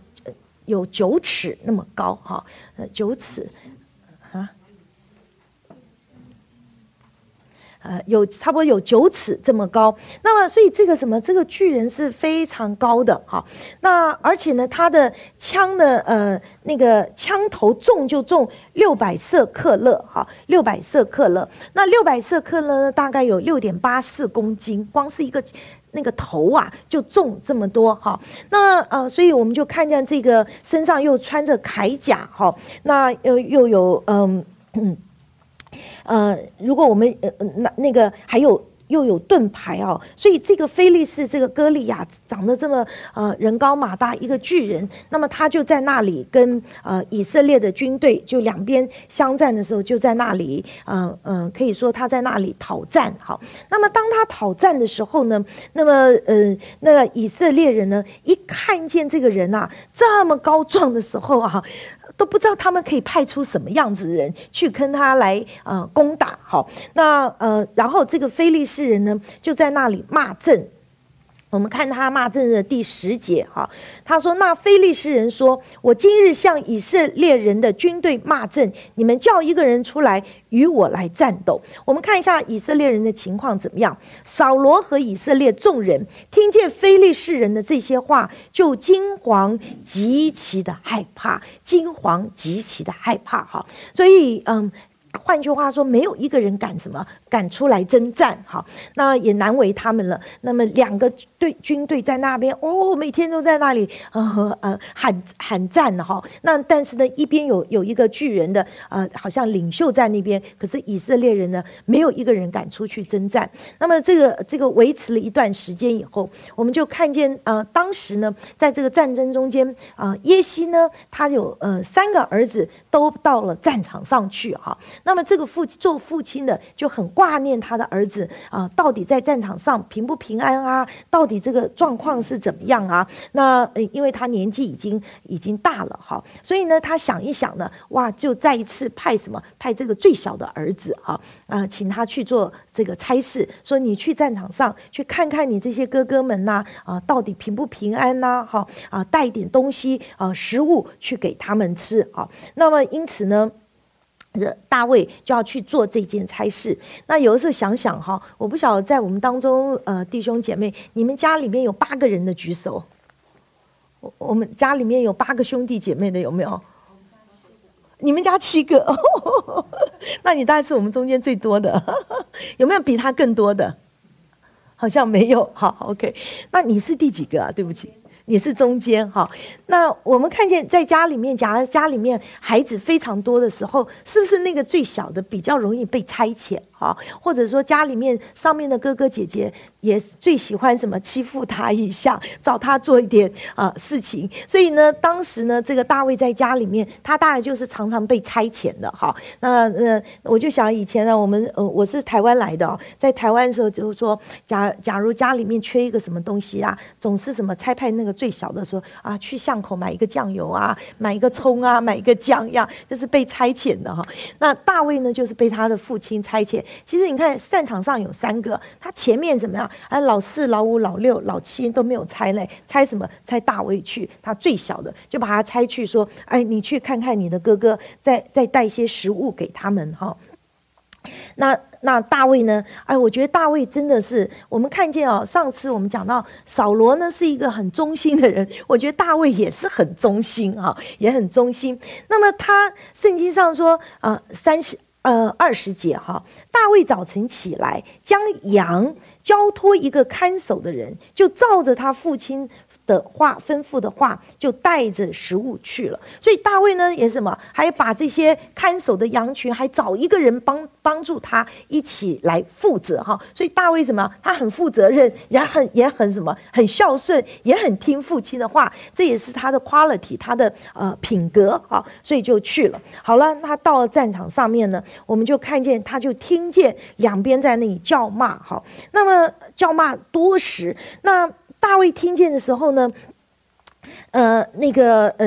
9尺那么高哈，9尺啊。 有差不多有9尺这么高。那么所以这个巨人是非常高的哈。那而且呢，他的枪的那个枪头重就重600舍克勒哈，600舍克勒。那600舍克勒呢，大概有6.84公斤，光是一个那个头啊就重这么多哈。那所以我们就看见这个身上又穿着铠甲哈，那又有如果我们那个还有又有盾牌哦，所以这个非利士这个歌利亚长得这么人高马大一个巨人，那么他就在那里跟以色列的军队就两边相战的时候，就在那里可以说他在那里讨战。好，那么当他讨战的时候呢，那么那个以色列人呢一看见这个人啊这么高壮的时候啊，都不知道他们可以派出什么样子的人去跟他来攻打。好，那然后这个非利士人呢就在那里骂阵。我们看他骂阵的第10节哈，他说：“那非利士人说，我今日向以色列人的军队骂阵，你们叫一个人出来与我来战斗。”我们看一下以色列人的情况怎么样。扫罗和以色列众人听见非利士人的这些话，就惊惶极其的害怕，惊惶极其的害怕哈。所以换句话说，没有一个人敢出来征战，好，那也难为他们了。那么2个军队在那边，每天都在那里喊战哈。那但是呢，一边有一个巨人的好像领袖在那边，可是以色列人呢，没有一个人敢出去征战。那么这个维持了一段时间以后，我们就看见当时呢，在这个战争中间耶西呢，他有3个儿子都到了战场上去哈。那么这个做父亲的就很挂念他的儿子到底在战场上平不平安啊？到底这个状况是怎么样啊？那因为他年纪已经大了哈，所以呢，他想一想呢，哇，就再一次派这个最小的儿子请他去做这个差事，说你去战场上去看看你这些哥哥们呐到底平不平安呐？带一点东西食物去给他们吃啊。那么因此呢，大卫就要去做这件差事。那有的时候想想哈，我不晓得在我们当中弟兄姐妹，你们家里面有8个人的举手。我们家里面有8个兄弟姐妹的有没有？你们家7个那你大概是我们中间最多的有没有比他更多的？好像没有。好 OK， 那你是第几个啊？对不起，你是中间哈。那我们看见在家里面，假如家里面孩子非常多的时候，是不是那个最小的比较容易被差遣哈？或者说家里面上面的哥哥姐姐也最喜欢什么欺负他一下，找他做一点事情。所以呢，当时呢，这个大卫在家里面，他大概就是常常被差遣的哈。那我就想以前呢，我是台湾来的在台湾的时候就是说，假如家里面缺一个什么东西啊，总是什么差派那个最小的说去巷口买一个酱油啊，买一个葱啊，买一个酱呀，就是被差遣的哈。那大卫呢，就是被他的父亲差遣。其实你看战场上有3个，他前面怎么样？老4、老5、老6、老7都没有差嘞，差什么？差大卫去，他最小的就把他差去说，你去看看你的哥哥，再带一些食物给他们哈。那大卫呢？我觉得大卫真的是，我们看见上次我们讲到扫罗呢是一个很忠心的人，我觉得大卫也是很忠心也很忠心。那么他圣经上说20节哈，大卫早晨起来，将羊交托一个看守的人，就照着他父亲的话吩咐的话，就带着食物去了。所以大卫呢也是什么，还把这些看守的羊群还找一个人帮助他一起来负责哈。所以大卫什么，他很负责任，也很什么，很孝顺，也很听父亲的话，这也是他的 quality， 他的品格哈。所以就去了。好了，他到了战场上面呢，我们就看见他就听见两边在那里叫骂哈。那么叫骂多时，那大卫听见的时候呢，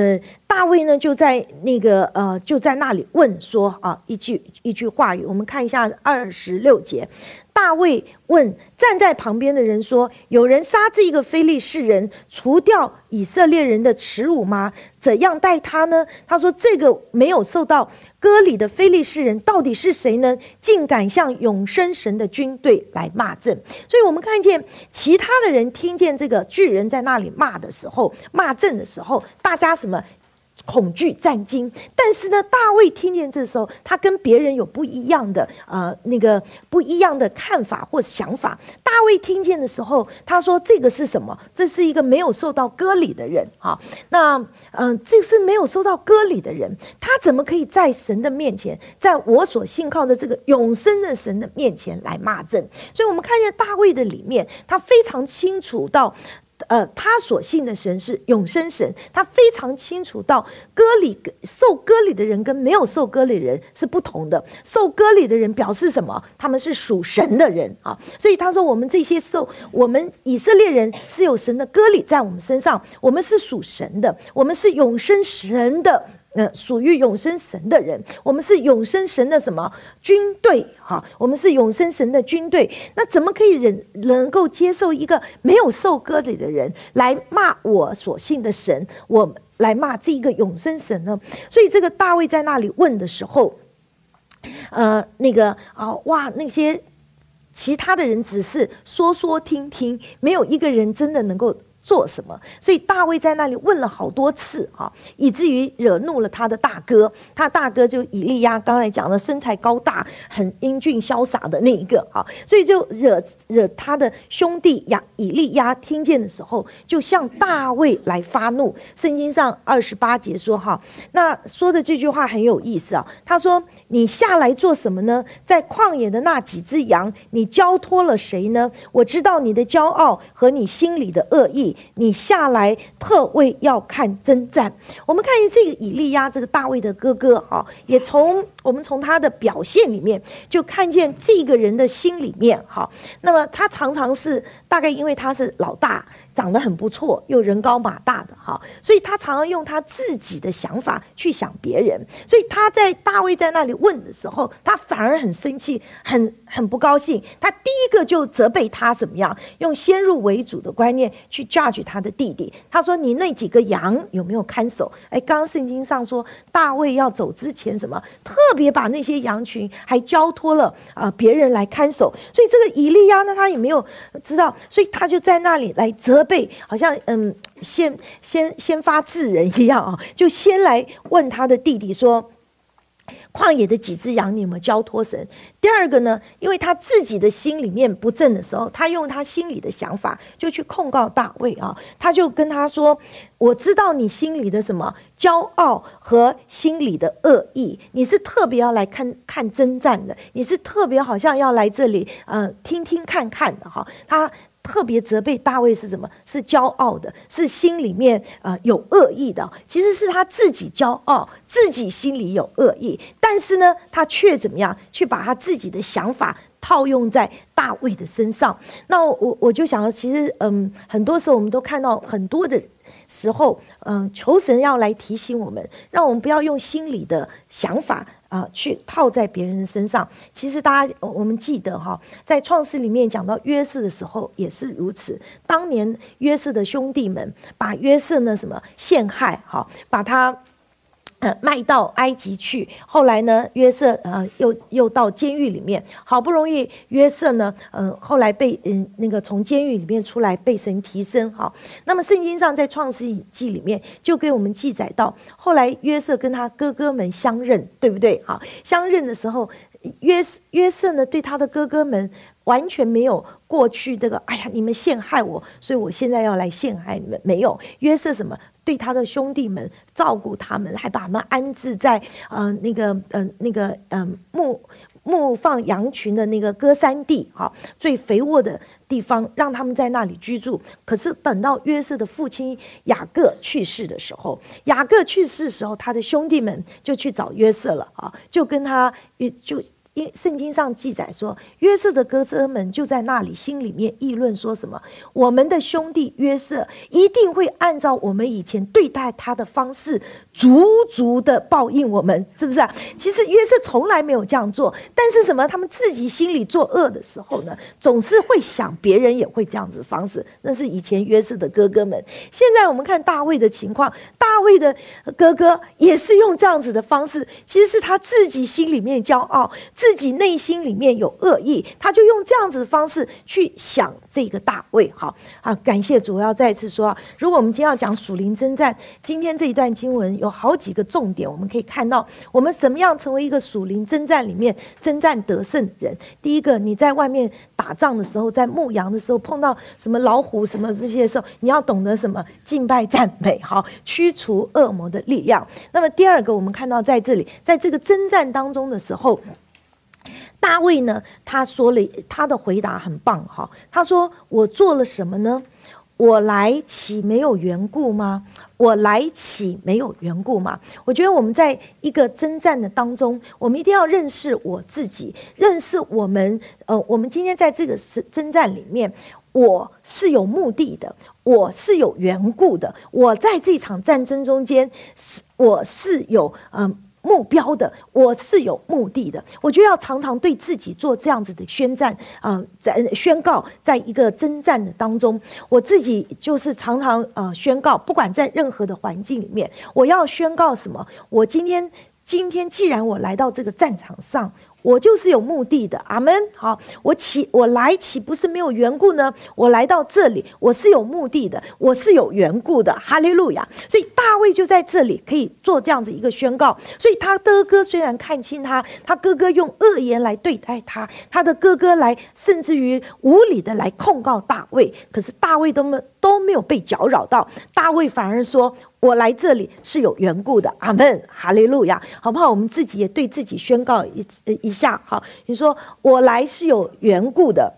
大卫呢就在那里问说啊，一句话语，我们看一下26节。大卫问站在旁边的人说：有人杀这一个非利士人，除掉以色列人的耻辱吗？怎样待他呢？他说：这个没有受到割礼的非利士人到底是谁呢？竟敢向永生神的军队来骂阵。所以我们看见其他的人听见这个巨人在那里骂阵的时候，大家什么？恐惧战惊。但是呢，大卫听见这时候，他跟别人有不一样的不一样的看法或想法。大卫听见的时候，他说：这个是什么？这是一个没有受到割礼的人啊。这是没有受到割礼的人，他怎么可以在神的面前，在我所信靠的这个永生的神的面前来骂阵？所以我们看见大卫的里面，他非常清楚到他所信的神是永生神，他非常清楚到受割礼的人跟没有受割礼的人是不同的。受割礼的人表示什么？他们是属神的人啊，所以他说我们以色列人是有神的割礼在我们身上，我们是属神的，我们是永生神的。属于永生神的人，我们是永生神的什么军队哈？我们是永生神的军队。那怎么可以能够接受一个没有受割礼的人来骂我所信的神，我来骂这一个永生神呢？所以这个大卫在那里问的时候，那些其他的人只是说听听，没有一个人真的能够做什么。所以大卫在那里问了好多次哈，以至于惹怒了他的大哥。他大哥就以利亚，刚才讲的身材高大、很英俊潇洒的那一个哈，所以就惹他的兄弟以利亚听见的时候，就向大卫来发怒。圣经上28节说哈，那说的这句话很有意思啊。他说：你下来做什么呢？在旷野的那几只羊，你交托了谁呢？我知道你的骄傲和你心里的恶意，你下来特为要看征战。我们看见这个以利亚，这个大卫的哥哥啊，我们从他的表现里面就看见这个人的心里面哈。那么他常常是大概因为他是老大，长得很不错，又人高马大的哈，所以他常常用他自己的想法去想别人。所以大卫在那里问的时候，他反而很生气，很不高兴。他第一个就责备他怎么样，用先入为主的观念去 judge 他的弟弟。他说：你那几个羊有没有看守？刚刚圣经上说大卫要走之前什么特别把那些羊群还交托了别人来看守。所以这个以利亚呢，他也没有知道，所以他就在那里来责备，好像先发制人一样啊，就先来问他的弟弟说：旷野的几只羊你有没有交托神？第二个呢，因为他自己的心里面不正的时候，他用他心里的想法就去控告大卫啊。他就跟他说：我知道你心里的什么骄傲和心里的恶意，你是特别要来看征战的，你是特别好像要来这里听听看看的哈。他特别责备大卫是什么？是骄傲的，是心里面有恶意的。其实是他自己骄傲，自己心里有恶意，但是呢，他却怎么样去把他自己的想法套用在大卫的身上。那我就想，其实很多时候我们都看到很多的时候，求神要来提醒我们，让我们不要用心里的想法去套在别人的身上。其实我们记得哈，在创世里面讲到约瑟的时候也是如此。当年约瑟的兄弟们把约瑟呢陷害，把他卖到埃及去。后来呢，约瑟又到监狱里面，好不容易约瑟呢后来被从监狱里面出来，被神提升。好，那么圣经上在创世纪里面就给我们记载到，后来约瑟跟他哥哥们相认，对不对？好，相认的时候，约瑟呢对他的哥哥们完全没有过去这个哎呀你们陷害我，所以我现在要来陷害你们。没有，约瑟什么对他的兄弟们照顾他们，还把他们安置在牧放羊群的那个歌珊地最肥沃的地方，让他们在那里居住。可是等到约瑟的父亲雅各去世的时候，他的兄弟们就去找约瑟了就跟他因圣经上记载说，约瑟的哥哥们就在那里心里面议论说什么？我们的兄弟约瑟一定会按照我们以前对待他的方式，足足的报应我们，是不是啊？其实约瑟从来没有这样做，但是什么？他们自己心里作恶的时候呢，总是会想别人也会这样子的方式。那是以前约瑟的哥哥们。现在我们看大卫的情况，大卫的哥哥也是用这样子的方式，其实是他自己心里面骄傲，自己内心里面有恶意，他就用这样子的方式去想这个大卫。好啊，感谢主。要再次说，如果我们今天要讲属灵征战，今天这一段经文有好几个重点，我们可以看到我们怎么样成为一个属灵征战里面征战得胜的人。第一个，你在外面打仗的时候，在牧羊的时候，碰到什么老虎什么这些的时候，你要懂得什么敬拜赞美，好，驱除恶魔的力量。那么第二个，我们看到在这里，在这个征战当中的时候，大卫呢，他说了他的回答很棒哈，他说：“我做了什么呢？我来岂没有缘故吗？我来岂没有缘故吗？”我觉得我们在一个征战的当中，我们一定要认识我自己，认识我们今天在这个征战里面，我是有目的的，我是有缘故的，我在这场战争中间，我是有目标的，我是有目的的。我觉得要常常对自己做这样子的宣战，在宣告，在一个征战的当中，我自己就是常常宣告，不管在任何的环境里面，我要宣告什么？我今天既然我来到这个战场上，我就是有目的的，阿们。好，我来岂不是没有缘故呢？我来到这里，我是有目的的，我是有缘故的，哈利路亚。所以大卫就在这里可以做这样子一个宣告。所以他哥哥虽然看清他哥哥用恶言来对待他的哥哥来甚至于无理的来控告大卫，可是大卫都没有被搅扰到，大卫反而说：“我来这里是有缘故的，阿们，哈利路亚，好不好？我们自己也对自己宣告一下，好，你说我来是有缘故的，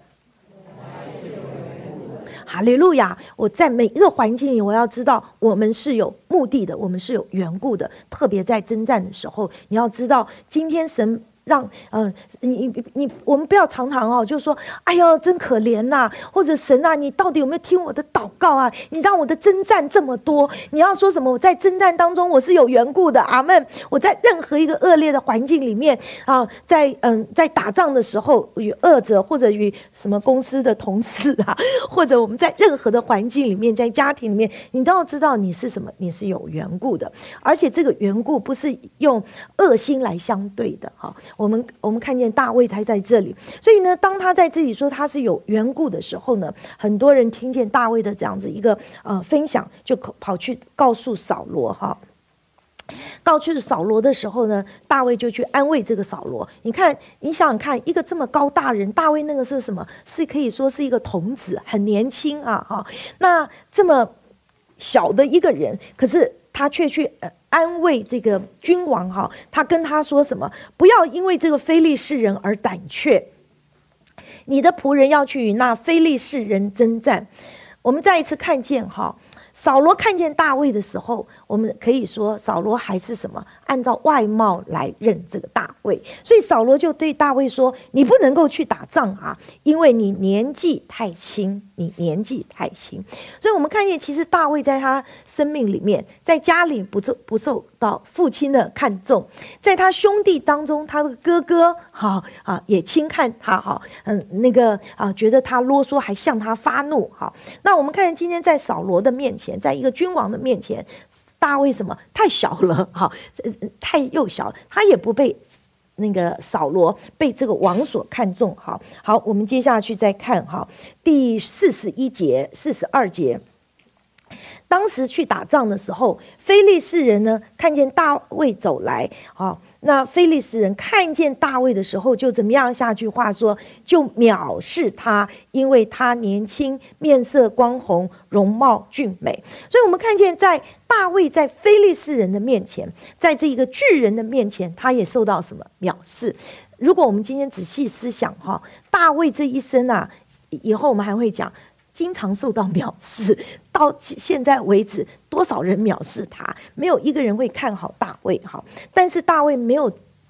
哈利路亚！我在每一个环境里，我要知道我们是有目的的，我们是有缘故的。特别在征战的时候，你要知道，今天神让我们不要常常就说哎呦真可怜呐，或者神啊，你到底有没有听我的祷告啊？你让我的征战这么多，你要说什么？我在征战当中我是有缘故的，阿们。我在任何一个恶劣的环境里面在打仗的时候，与恶者或者与什么公司的同事啊，或者我们在任何的环境里面，在家庭里面，你都要知道你是什么，你是有缘故的，而且这个缘故不是用恶心来相对的哈。我们看见大卫他在这里，所以呢，当他在这里说他是有缘故的时候呢，很多人听见大卫的这样子一个分享，就跑去告诉扫罗哈。告去扫罗的时候呢，大卫就去安慰这个扫罗。你想想看，一个这么高大人，大卫那个是什么？是可以说是一个童子，很年轻啊哈。那这么小的一个人，可是他却去安慰这个君王哈，他跟他说什么？不要因为这个非利士人而胆怯，你的仆人要去与那非利士人征战。我们再一次看见哈，扫罗看见大卫的时候，我们可以说扫罗还是什么？按照外貌来认这个大卫，所以扫罗就对大卫说：“你不能够去打仗啊，因为你年纪太轻，你年纪太轻。”所以我们看见，其实大卫在他生命里面，在家里不受到父亲的看重，在他兄弟当中，他的哥哥也轻看他觉得他啰嗦，还向他发怒。好，那我们看见今天在扫罗的面前，在一个君王的面前，大卫什么太小了，太幼小了，他也不被那个扫罗被这个王所看重。好，我们接下去再看第41节、42节。当时去打仗的时候，非利士人呢看见大卫走来，那非利士人看见大卫的时候，就怎么样？下句话说，就藐视他，因为他年轻，面色光红，容貌俊美。所以我们看见，在大卫在非利士人的面前，在这一个巨人的面前，他也受到什么藐视？如果我们今天仔细思想大卫这一生啊，以后我们还会讲，经常受到藐视，到现在为止，多少人藐视他？没有一个人会看好大卫。但是大卫没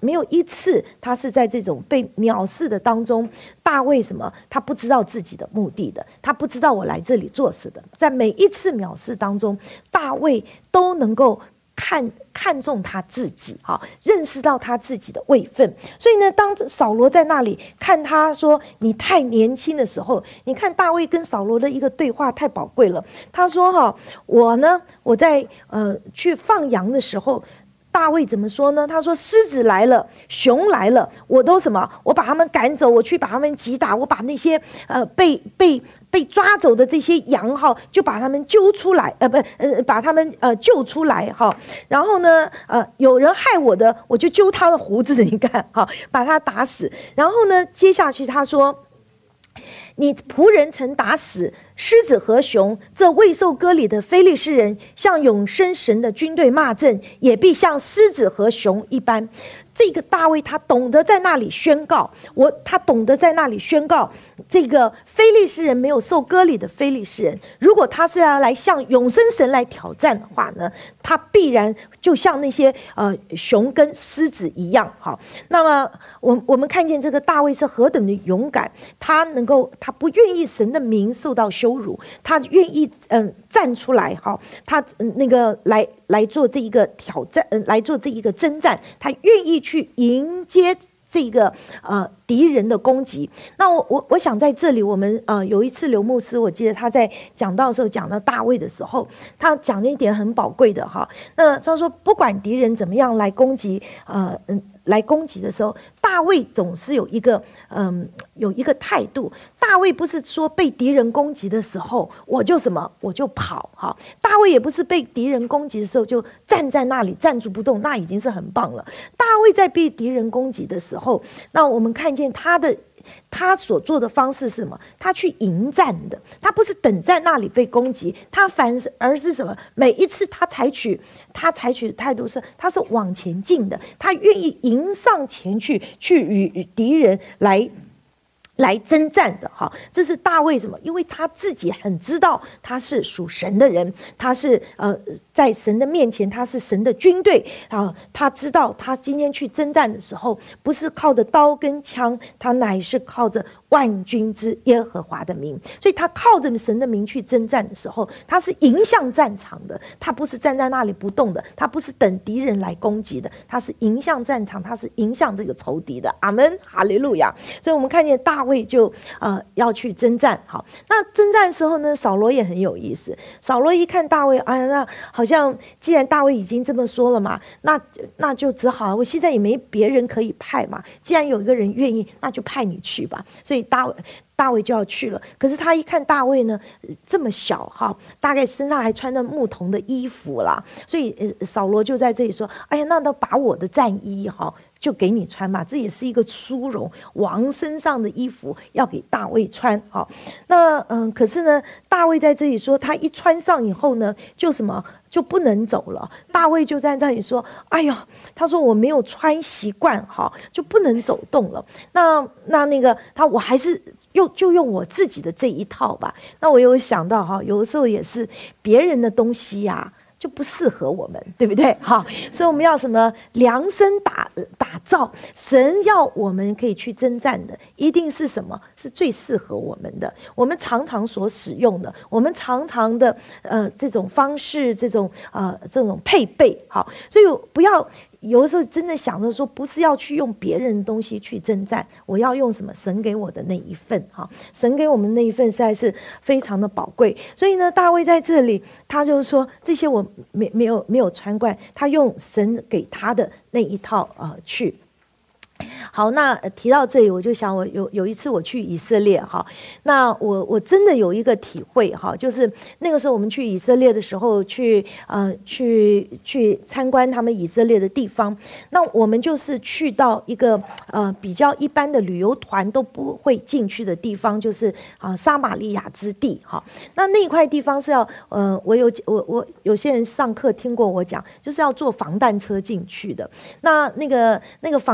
没有一次他是在这种被藐视的当中。大卫什么？他不知道自己的目的的，他不知道我来这里做事的。在每一次藐视当中，大卫都能够看重他自己，认识到他自己的位分。所以呢，当扫罗在那里看他说你太年轻的时候，你看大卫跟扫罗的一个对话太宝贵了。他说我在去放羊的时候。大卫怎么说呢？他说：“狮子来了，熊来了，我都什么？我把他们赶走，我去把他们击打，我把那些被抓走的这些羊就把他们揪出来，把他们救出来然后呢，有人害我的，我就揪他的胡子，你看把他打死。然后呢，接下去他说。”你仆人曾打死狮子和熊，这未受割礼的非利士人向永生神的军队骂阵，也必像狮子和熊一般。这个大卫他懂得在那里宣告，他懂得在那里宣告，这个非利士人没有受割礼的非利士人，如果他是要来向永生神来挑战的话呢，他必然就像那些熊跟狮子一样。那么我们看见这个大卫是何等的勇敢，他不愿意神的名受到羞辱，他愿意站出来他来做这一个挑战，来做这一个征战，他愿意去迎接这个敌人的攻击。那我想在这里，我们有一次刘牧师，我记得他在讲道的时候讲到大卫的时候，他讲了一点很宝贵的那他说不管敌人怎么样来攻击的时候，大卫总是有一个态度。大卫不是说被敌人攻击的时候我就跑大卫也不是被敌人攻击的时候就站在那里站住不动，那已经是很棒了。大卫在被敌人攻击的时候，那我们看见他所做的方式是什么？他去迎战的，他不是等在那里被攻击，而是什么？每一次他采取的态度是，他是往前进的，他愿意迎上前去与敌人来征战的这是大卫什么？因为他自己很知道他是属神的人，他是在神的面前，他是神的军队他知道他今天去征战的时候，不是靠着刀跟枪，他乃是靠着万军之耶和华的名。所以他靠着神的名去征战的时候，他是迎向战场的，他不是站在那里不动的，他不是等敌人来攻击的，他是迎向战场，他是迎向这个仇敌的。阿们，哈利路亚。所以我们看见大卫就要去征战。那征战的时候呢，扫罗也很有意思。扫罗一看大卫，那好像既然大卫已经这么说了嘛，那就只好，我现在也没别人可以派嘛，既然有一个人愿意，那就派你去吧。所以大卫就要去了。可是他一看大卫呢这么小大概身上还穿着牧童的衣服啦，所以扫罗就在这里说，那都把我的战衣就给你穿嘛，这也是一个殊荣，王身上的衣服要给大卫穿那可是呢，大卫在这里说，他一穿上以后呢，就不能走了。大卫就在这里说，他说我没有穿习惯就不能走动了。那个我还是就用我自己的这一套吧。那我有想到有的时候也是别人的东西就不适合我们，对不对？所以我们要什么量身打造，神要我们可以去征战的，一定是什么是最适合我们的，我们常常所使用的，我们常常的这种方式，这种配备所以不要有的时候真的想着说，不是要去用别人的东西去征战，我要用什么？神给我的那一份神给我们那一份实在是非常的宝贵。所以呢，大卫在这里他就说，这些我没有穿惯，他用神给他的那一套去。好，那提到这里，我就想我有一次我去以色列那我真的有一个体会就是那个时候我们去以色列的时候，去参观他们以色列的地方，那我们就是去到一个比较一般的旅游团都不会进去的地方，就是撒玛利亚之地那一块地方是要我有些人上课听过我讲，就是要坐防弹车进去的。那个防弹车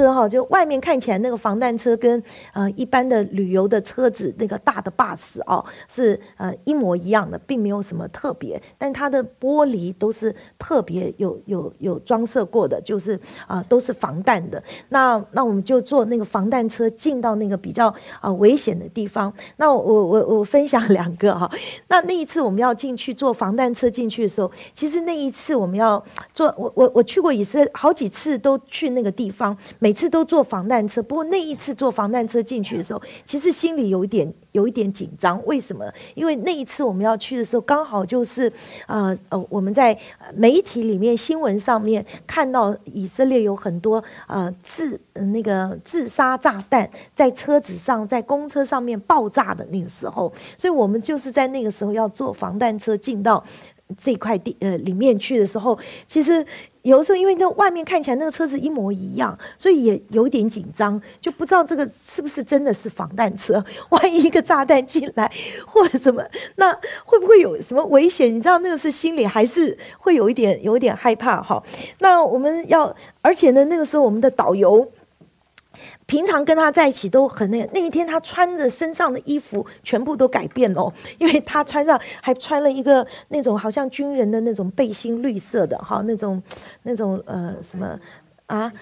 车哈，就外面看起来那个防弹车跟一般的旅游的车子那个大的 bus 哦是一模一样的，并没有什么特别，但它的玻璃都是特别有装饰过的，就是都是防弹的。那我们就坐那个防弹车进到那个比较危险的地方。那我分享2个哈。那一次我们要进去坐防弹车进去的时候，其实那一次我们要坐我去过以色列好几次都去那个地方，每次都坐防弹车。不过那一次坐防弹车进去的时候，其实心里有一点紧张。为什么？因为那一次我们要去的时候，刚好就是我们在媒体里面新闻上面看到以色列有很多自杀炸弹在车子上在公车上面爆炸的那个时候，所以我们就是在那个时候要坐防弹车进到这块里面去的时候，其实有的时候因为那外面看起来那个车子一模一样，所以也有点紧张，就不知道这个是不是真的是防弹车，万一一个炸弹进来或者什么，那会不会有什么危险？你知道那个是心里还是会有一点害怕哈。那我们要，而且呢那个时候我们的导游平常跟他在一起都很那一天他穿着身上的衣服全部都改变哦，因为他还穿了一个那种好像军人的那种背心，绿色的哈，那种什么啊。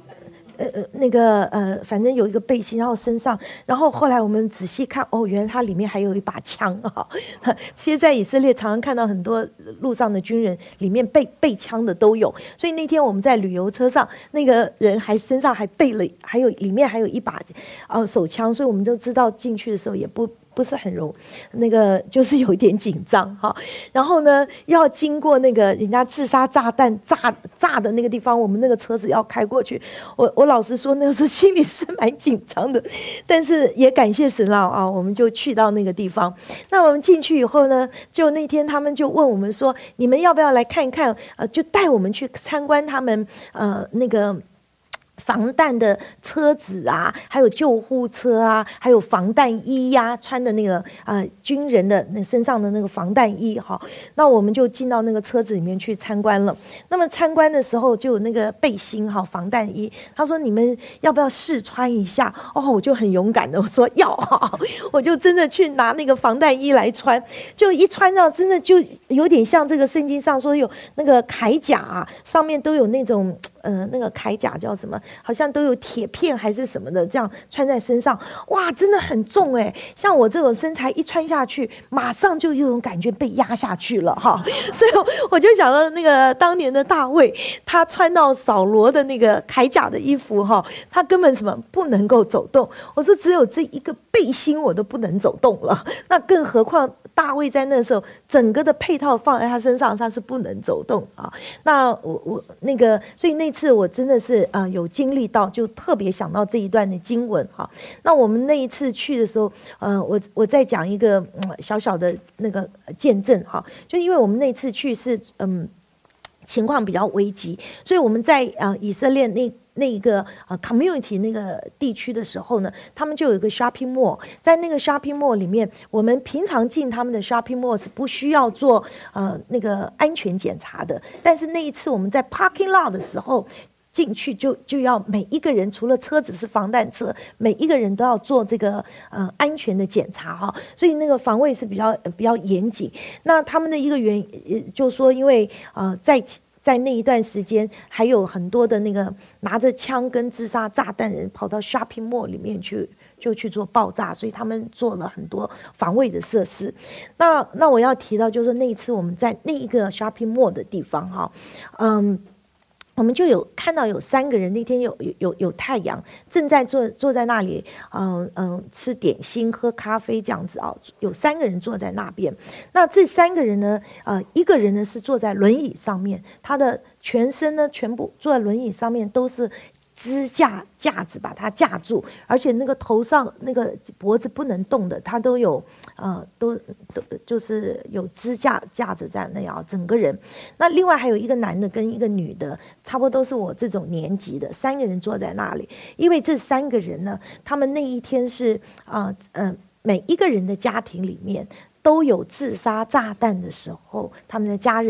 反正有一个背心，然后身上，然后后来我们仔细看，哦，原来它里面还有一把枪啊！其实，在以色列常常看到很多路上的军人里面备枪的都有，所以那天我们在旅游车上，那个人身上还备了，里面还有一把手枪，所以我们就知道进去的时候也不是很就是有一点紧张哈。然后呢，要经过那个人家自杀炸弹炸的那个地方，我们那个车子要开过去。我老实说，那个时候心里是蛮紧张的，但是也感谢神啊，我们就去到那个地方。那我们进去以后呢，就那天他们就问我们说，你们要不要来看一看？就带我们去参观他们那个防弹的车子啊，还有救护车啊，还有防弹衣呀，穿的那个军人的身上的那个防弹衣哈。那我们就进到那个车子里面去参观了。那么参观的时候就有那个背心哈，防弹衣。他说你们要不要试穿一下？哦，我就很勇敢的我说要哈，我就真的去拿那个防弹衣来穿，就一穿上真的就有点像这个圣经上说有那个铠甲啊，上面都有那种那个铠甲叫什么？好像都有铁片还是什么的，这样穿在身上，哇，真的很重哎！像我这种身材一穿下去，马上就有种感觉被压下去了哈。所以我就想到那个当年的大卫，他穿到扫罗的那个铠甲的衣服哈，他根本不能够走动。我说只有这一个背心我都不能走动了，那更何况大卫在那时候整个的配套放在他身上，他是不能走动啊。那我所以那次我真的是有经历到，就特别想到这一段的经文哈。那我们那一次去的时候，我再讲一个小小的那个见证哈，就因为我们那次去是情况比较危急，所以我们在以色列那一个community 那个地区的时候呢，他们就有一个 shopping mall， 在那个 shopping mall 里面，我们平常进他们的 shopping mall 是不需要做那个安全检查的，但是那一次我们在 parking lot 的时候进去就要每一个人，除了车子是防弹车，每一个人都要做这个安全的检查哈，所以那个防卫是比较严谨。那他们的一个就说，因为在那一段时间，还有很多的那个拿着枪跟自杀炸弹人跑到 shopping mall 里面去做爆炸，所以他们做了很多防卫的设施。那我要提到就是说，那一次我们在那一个 shopping mall 的地方哈，我们就有看到有3个人，那天有太阳，正在坐在那里，吃点心喝咖啡这样子啊，有3个人坐在那边。那这3个人呢，一个人呢是坐在轮椅上面，他的全身呢全部坐在轮椅上面都是支架子把它架住，而且那个头上那个脖子不能动的，他都有都就是有支架着在那样整个人。那另外还有一个男的跟一个女的，差不多都是我这种年纪的，3个人坐在那里。因为这3个人呢，他们那一天是每一个人的家庭里面都有自杀炸弹的时候，他们的家人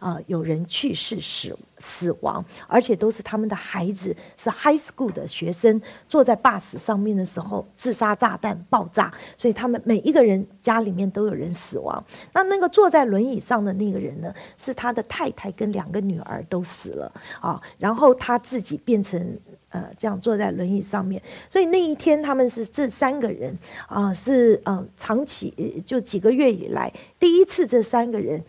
有人去世死亡，而且都是他们的孩子，是 high school 的学生，坐在巴士上面的时候，自杀炸弹爆炸，所以他们每一个人家里面都有人死亡。那个坐在轮椅上的那个人呢，是他的太太跟2个女儿都死了啊，然后他自己变成这样坐在轮椅上面。所以那一天他们是这3个人是长期就几个月以来第一次这3个人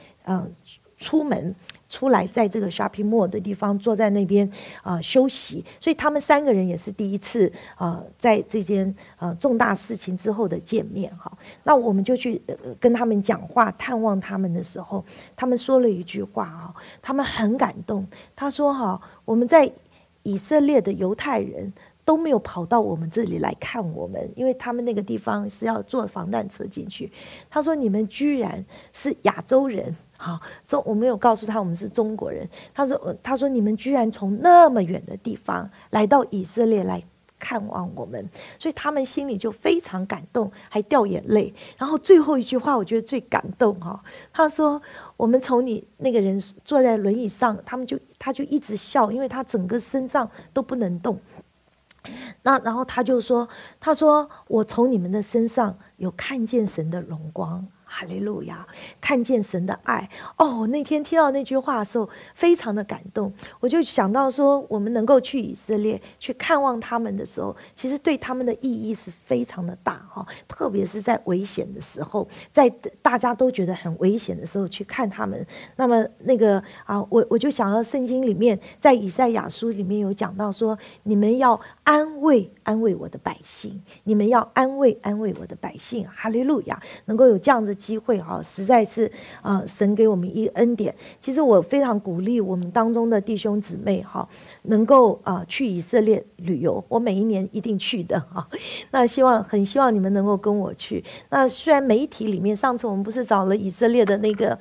出来，在这个 shopping mall 的地方坐在那边休息，所以他们3个人也是第一次在这件重大事情之后的见面哈。那我们就去跟他们讲话，探望他们的时候，他们说了一句话哈，他们很感动。他说我们在以色列的犹太人都没有跑到我们这里来看我们，因为他们那个地方是要坐防弹车进去。他说你们居然是亚洲人。好，我没有告诉他我们是中国人。他说你们居然从那么远的地方来到以色列来看望我们，所以他们心里就非常感动，还掉眼泪。然后最后一句话我觉得最感动他说我们从你那个人坐在轮椅上，他就一直笑，因为他整个身上都不能动。然后他说我从你们的身上有看见神的荣光，哈利路亚，看见神的爱。那天听到那句话的时候非常的感动，我就想到说我们能够去以色列去看望他们的时候，其实对他们的意义是非常的大特别是在危险的时候，在大家都觉得很危险的时候去看他们。那么我就想到圣经里面在以赛亚书里面有讲到说，你们要安慰我的百姓，你们要安慰我的百姓，哈利路亚。能够有这样的机会实在是神给我们一个恩典。其实我非常鼓励我们当中的弟兄姊妹能够去以色列旅游，我每一年一定去的那很希望你们能够跟我去。那虽然媒体里面上次我们不是找了以色列的那个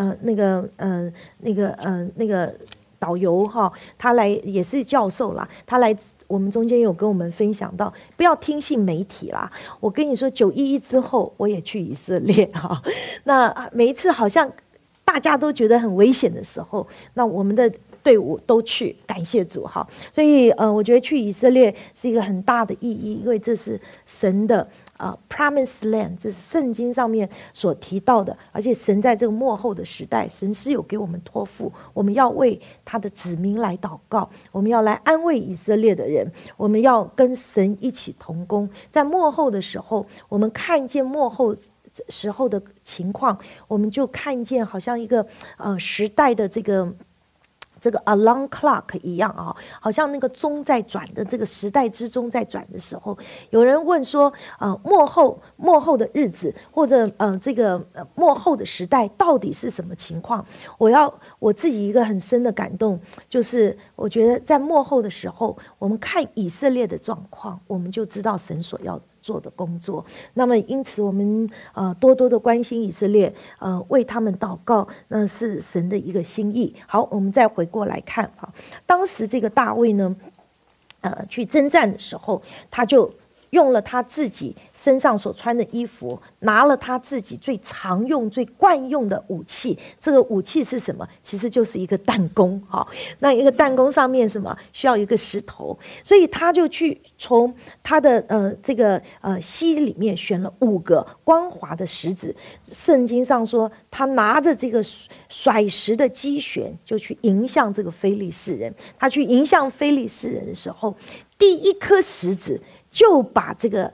导游他来也是教授啦，他来我们中间有跟我们分享到，不要听信媒体啦。我跟你说911之后我也去以色列那每一次好像大家都觉得很危险的时候，那我们的队伍都去，感谢主所以我觉得去以色列是一个很大的意义，因为这是神的Promised Land， 这是圣经上面所提到的，而且神在这个末后的时代，神是有给我们托付，我们要为他的子民来祷告，我们要来安慰以色列的人，我们要跟神一起同工。在末后的时候，我们看见末后时候的情况，我们就看见好像一个时代的这个 alarm clock 一样好像那个钟在转的，这个时代之钟在转的时候，有人问说末后的日子，或者这个末后的时代到底是什么情况？我自己一个很深的感动，就是我觉得在末后的时候，我们看以色列的状况，我们就知道神所要做的工作。那么因此我们多多的关心以色列，为他们祷告，那是神的一个心意。好，我们再回过来看当时这个大卫呢去征战的时候，他就用了他自己身上所穿的衣服，拿了他自己最常用最惯用的武器。这个武器是什么？其实就是一个弹弓那一个弹弓上面什么需要一个石头，所以他就去从他的这个膝里面选了5个光滑的石子。圣经上说他拿着这个甩石的机旋就去迎向这个非利士人。他去迎向非利士人的时候，第一颗石子就把这个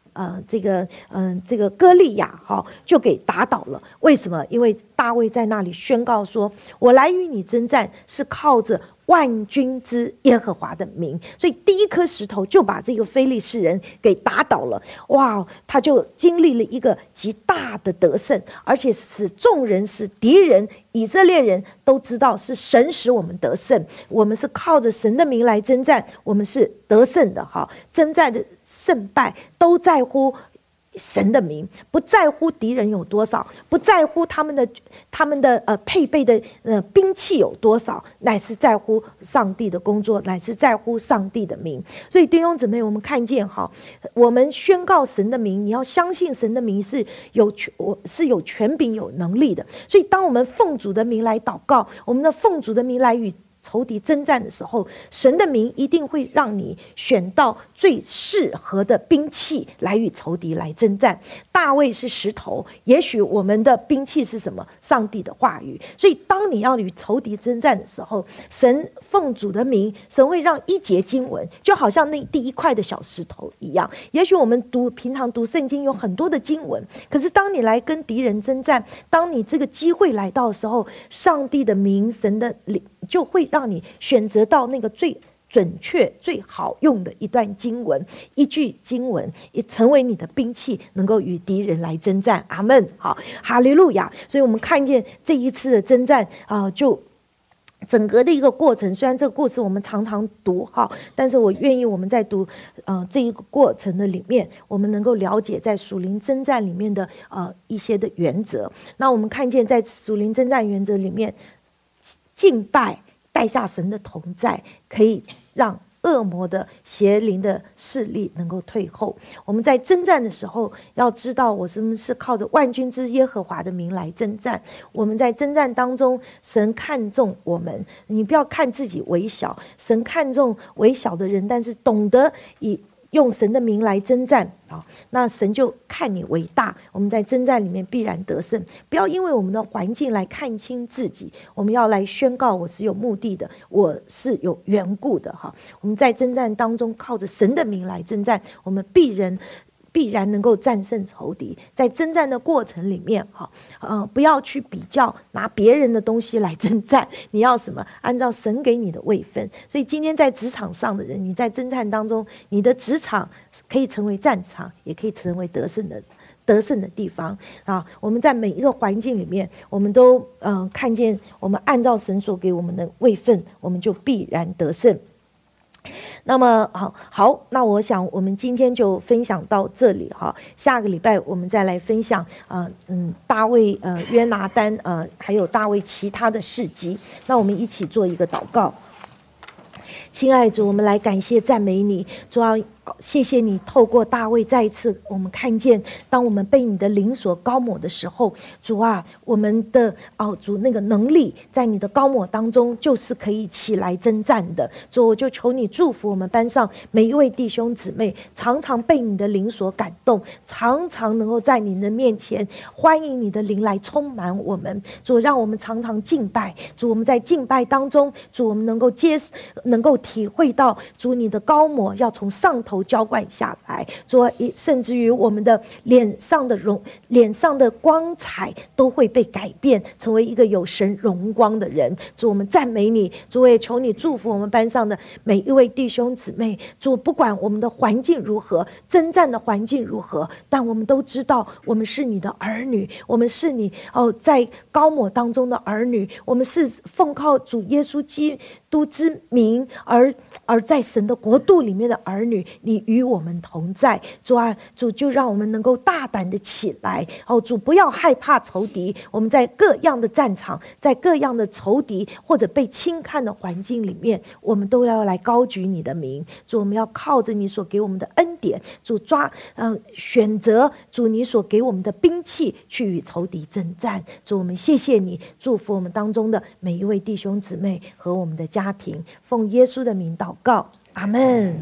歌利亚就给打倒了。为什么？因为大卫在那里宣告说，我来与你征战是靠着万军之耶和华的名，所以第一颗石头就把这个非利士人给打倒了。哇，他就经历了一个极大的得胜，而且使众人使敌人以色列人都知道是神使我们得胜，我们是靠着神的名来征战，我们是得胜的征战的胜败都在乎神的名，不在乎敌人有多少，不在乎他们的配备的兵器有多少，乃是在乎上帝的工作，乃是在乎上帝的名。所以弟兄姊妹，我们看见我们宣告神的名，你要相信神的名是有权柄有能力的。所以当我们奉主的名来祷告，我们的奉主的名来与仇敌征战的时候，神的名一定会让你选到最适合的兵器来与仇敌来征战。大卫是石头，也许我们的兵器是什么？上帝的话语。所以当你要与仇敌征战的时候，神奉主的名，神会让一节经文就好像那第一块的小石头一样。也许我们平常读圣经有很多的经文，可是当你来跟敌人征战，当你这个机会来到的时候，上帝的名，神的灵就会让你选择到那个最准确最好用的一段经文，一句经文也成为你的兵器，能够与敌人来征战。阿们。好，哈利路亚。所以我们看见这一次的征战就整个的一个过程，虽然这个故事我们常常读但是我愿意我们在读这一个过程的里面，我们能够了解在属灵征战里面的一些的原则。那我们看见在属灵征战原则里面，敬拜带下神的同在，可以让恶魔的邪灵的势力能够退后。我们在征战的时候要知道，我们是靠着万军之耶和华的名来征战。我们在征战当中，神看重我们，你不要看自己微小，神看重微小的人，但是懂得用神的名来征战那神就看你为大。我们在征战里面必然得胜。不要因为我们的环境来看清自己，我们要来宣告我是有目的的，我是有缘故的我们在征战当中靠着神的名来征战，我们必然能够战胜仇敌。在征战的过程里面不要去比较拿别人的东西来征战，你要什么？按照神给你的位分。所以今天在职场上的人，你在征战当中，你的职场可以成为战场，也可以成为得胜的地方我们在每一个环境里面，我们都看见，我们按照神所给我们的位分，我们就必然得胜。那么好，那我想我们今天就分享到这里下个礼拜我们再来分享大卫约拿单还有大卫其他的事迹。那我们一起做一个祷告。亲爱的主，我们来感谢赞美你，主要谢谢你透过大卫再一次我们看见，当我们被你的灵所膏抹的时候，主啊，我们的主那个能力在你的膏抹当中就是可以起来征战的。主，我就求你祝福我们班上每一位弟兄姊妹，常常被你的灵所感动，常常能够在你的面前欢迎你的灵来充满我们。主，让我们常常敬拜。主，我们在敬拜当中，主，我们能够体会到主你的膏抹要从上头浇灌下来，主，甚至于我们的脸上的光彩都会被改变，成为一个有神荣光的人。主，我们赞美你。主，我也求你祝福我们班上的每一位弟兄姊妹。主，不管我们的环境如何，征战的环境如何，但我们都知道我们是你的儿女，我们是你在膏抹当中的儿女，我们是奉靠主耶稣基督之名而在神的国度里面的儿女，你与我们同在。主啊，主就让我们能够大胆的起来。主，不要害怕仇敌。我们在各样的战场，在各样的仇敌或者被轻看的环境里面，我们都要来高举你的名。主，我们要靠着你所给我们的恩典，主选择主你所给我们的兵器去与仇敌征战。主，我们谢谢你，祝福我们当中的每一位弟兄姊妹和我们的家庭，奉耶稣的名祷告，阿们。